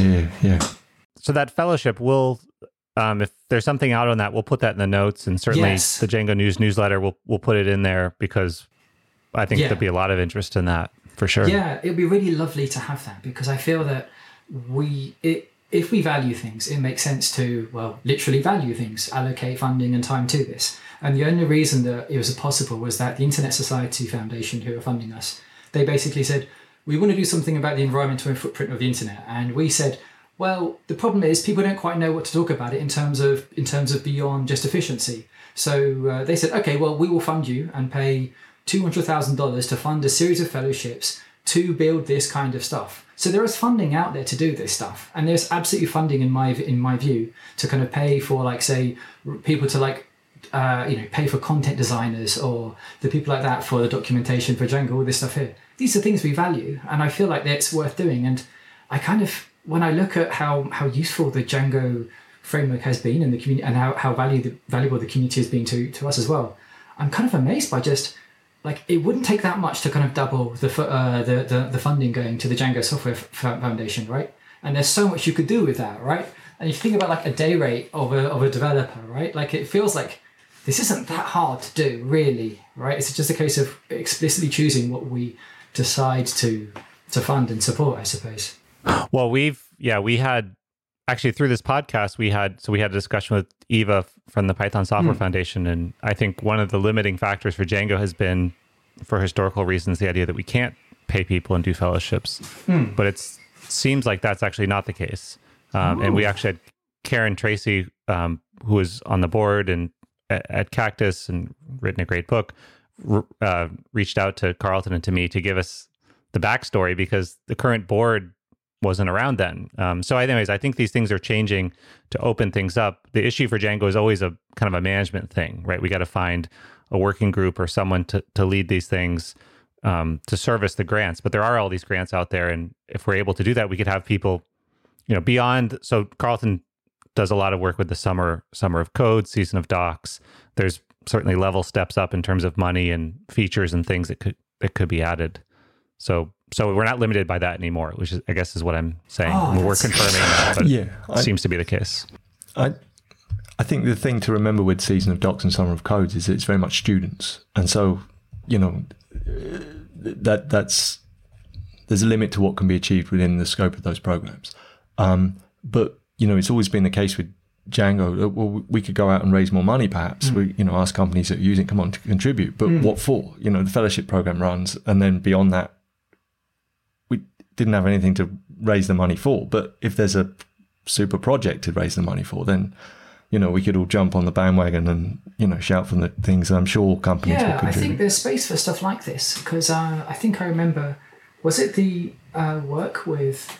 So that fellowship will, if there's something out on that, we'll put that in the notes, and certainly the Django News newsletter, we'll put it in there, because I think there'll be a lot of interest in that for sure. Yeah, it'd be really lovely to have that, because I feel that if we value things, it makes sense to, literally value things, allocate funding and time to this. And the only reason that it was possible was that the Internet Society Foundation, who are funding us, they basically said, we want to do something about the environmental footprint of the internet. And we said, well, the problem is people don't quite know what to talk about it in terms of beyond just efficiency. So they said, okay, well, we will fund you and pay $200,000 to fund a series of fellowships to build this kind of stuff. So there is funding out there to do this stuff, and there's absolutely funding in my view to kind of pay for, like, say, people to pay for content designers or the people like that for the documentation for Django, all this stuff here. These are things we value, and I feel like that's worth doing. And I kind of, when I look at how useful the Django framework has been in the community, and how valuable the community has been to us as well, I'm kind of amazed by just, like, it wouldn't take that much to kind of double the funding going to the Django Software Foundation, right? And there's so much you could do with that, right? And if you think about like a day rate of a developer, right? Like, it feels like this isn't that hard to do, really, right? It's just a case of explicitly choosing what we decide to fund and support, I suppose. Well, we had actually, through this podcast, we had a discussion with Eva from the Python Software Foundation, and I think one of the limiting factors for Django has been, for historical reasons, the idea that we can't pay people and do fellowships. But it seems like that's actually not the case. And we actually had Karen Tracy, who was on the board and at Cactus and written a great book, reached out to Carlton and to me to give us the backstory because the current board wasn't around then. So anyways, I think these things are changing to open things up. The issue for Django is always a kind of a management thing, right? We got to find a working group or someone to lead these things, to service the grants. But there are all these grants out there. And if we're able to do that, we could have people, beyond. So Carlton does a lot of work with the Summer of Code, Season of Docs. There's certainly level steps up in terms of money and features and things that could be added. So we're not limited by that anymore, which I guess is what I'm saying. We're confirming that, but it seems to be the case. I think the thing to remember with Season of Docs and Summer of Codes is it's very much students. And so, there's a limit to what can be achieved within the scope of those programs. But, it's always been the case with Django. Well, we could go out and raise more money, perhaps. We, ask companies that are using it, come on, to contribute. But what for? The fellowship program runs, and then beyond that, we didn't have anything to raise the money for. But if there's a super project to raise the money for, then we could all jump on the bandwagon and shout from the things. I'm sure companies will contribute. I think there's space for stuff like this because I think I remember, was it the work with?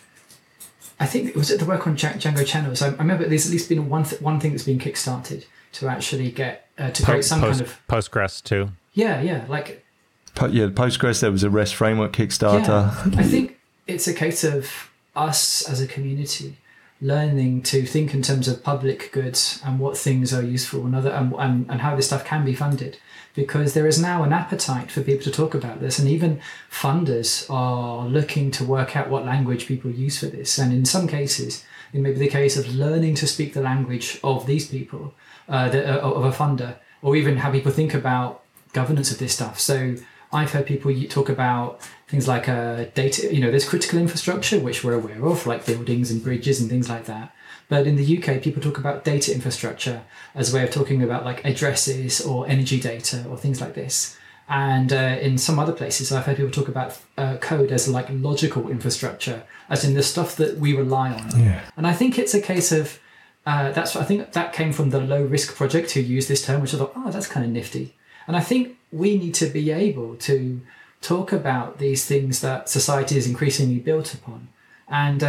I think was it the work on Django channels? I remember there's at least been one thing that's been kickstarted to actually get to create some kind of Postgres too. Yeah, like Postgres. There was a REST framework Kickstarter. Yeah, I think it's a case of us as a community learning to think in terms of public goods and what things are useful and how this stuff can be funded, because there is now an appetite for people to talk about this, and even funders are looking to work out what language people use for this. And in some cases, it may be the case of learning to speak the language of these people, of a funder, or even how people think about governance of this stuff. So I've heard people talk about things like data, there's critical infrastructure, which we're aware of, like buildings and bridges and things like that. But in the UK, people talk about data infrastructure as a way of talking about like addresses or energy data or things like this. And in some other places, I've heard people talk about code as like logical infrastructure, as in the stuff that we rely on. Yeah. And I think it's a case of, I think that came from the Low Risk Project, who used this term, which I thought, that's kind of nifty. And I think we need to be able to talk about these things that society is increasingly built upon. And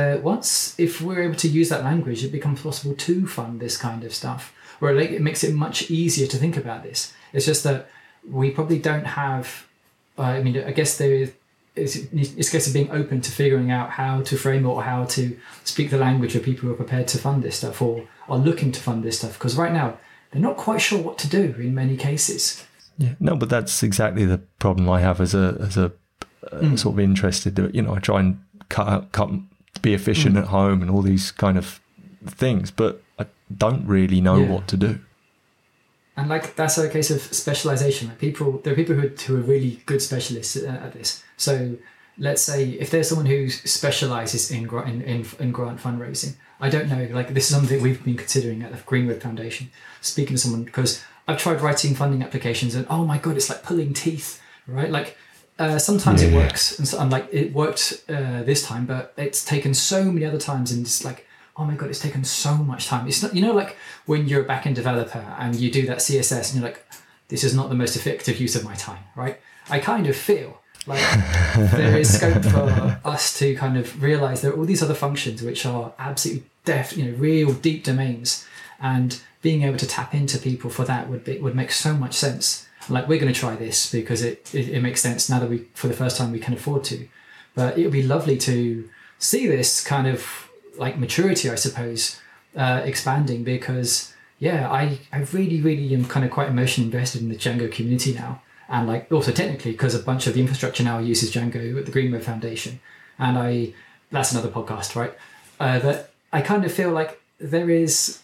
if we're able to use that language, it becomes possible to fund this kind of stuff, or it makes it much easier to think about this. It's just that we probably don't have, I guess it's a case of being open to figuring out how to frame it or how to speak the language of people who are prepared to fund this stuff or are looking to fund this stuff. Because right now, they're not quite sure what to do in many cases. Yeah, no, but that's exactly the problem I have as a sort of interested. I try and cut, be efficient at home and all these kind of things, but I don't really know what to do. And like that's a case of specialization. Like there are people who are really good specialists at this. So let's say if there's someone who specializes in grant fundraising, I don't know. Like this is something we've been considering at the Greenwood Foundation. Speaking to someone, because I've tried writing funding applications and oh my god, it's like pulling teeth, right? Like sometimes it works, and so I'm like it worked this time, but it's taken so many other times, and it's like oh my god, it's taken so much time. It's not, like when you're a backend developer and you do that CSS and you're like, this is not the most effective use of my time, right? I kind of feel like there is scope for us to kind of realize there are all these other functions which are absolutely real deep domains, and being able to tap into people for that would make so much sense. Like we're going to try this because it makes sense now that for the first time we can afford to. But it would be lovely to see this kind of like maturity, I suppose, expanding, because I really, really am kind of quite emotionally invested in the Django community now. And like also technically because a bunch of the infrastructure now uses Django at the Greenwood Foundation. And that's another podcast, right? But I kind of feel like there is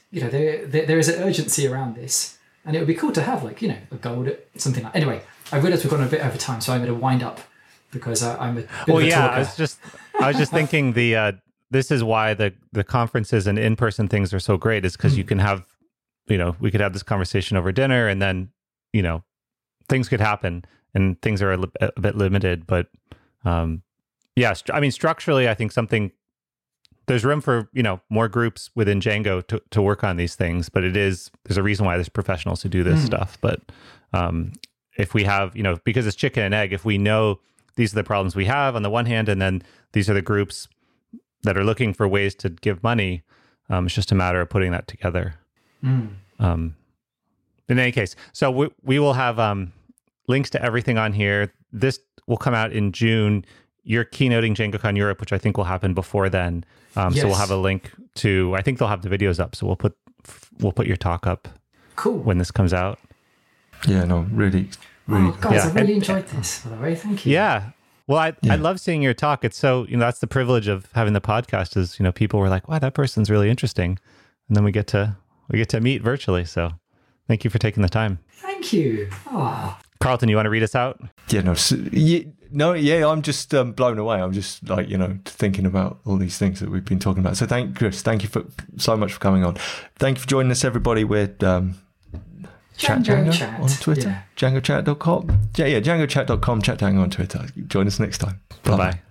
an urgency around this. And it would be cool to have like, a goal, something like. Anyway, I realized we've gone a bit over time, so I'm going to wind up because I'm a bit of a talker. I was just thinking this is why the conferences and in-person things are so great, is because you can have, we could have this conversation over dinner, and then, things could happen, and things are a bit limited. But structurally, I think something there's room for, more groups within Django to work on these things, but there's a reason why there's professionals who do this stuff. But if we have, because it's chicken and egg, if we know these are the problems we have on the one hand, and then these are the groups that are looking for ways to give money, it's just a matter of putting that together. In any case, so we will have links to everything on here. This will come out in June. You're keynoting DjangoCon Europe, which I think will happen before then. Yes. So we'll have a link to, I think they'll have the videos up. So we'll put your talk up. Cool. When this comes out. Yeah, no, really. Guys, I really enjoyed this, by the way. Thank you. Yeah. Well, I love seeing your talk. It's so, that's the privilege of having the podcast is, people were like, wow, that person's really interesting. And then we get to meet virtually. So thank you for taking the time. Thank you. Oh. Carlton, you want to read us out? Yeah, I'm just blown away. I'm just thinking about all these things that we've been talking about. So Chris, thank you so much for coming on. Thank you for joining us, everybody. We're Django Chat on Twitter, DjangoChat.com. Yeah, DjangoChat.com, Chat Django on Twitter. Join us next time. Bye-bye.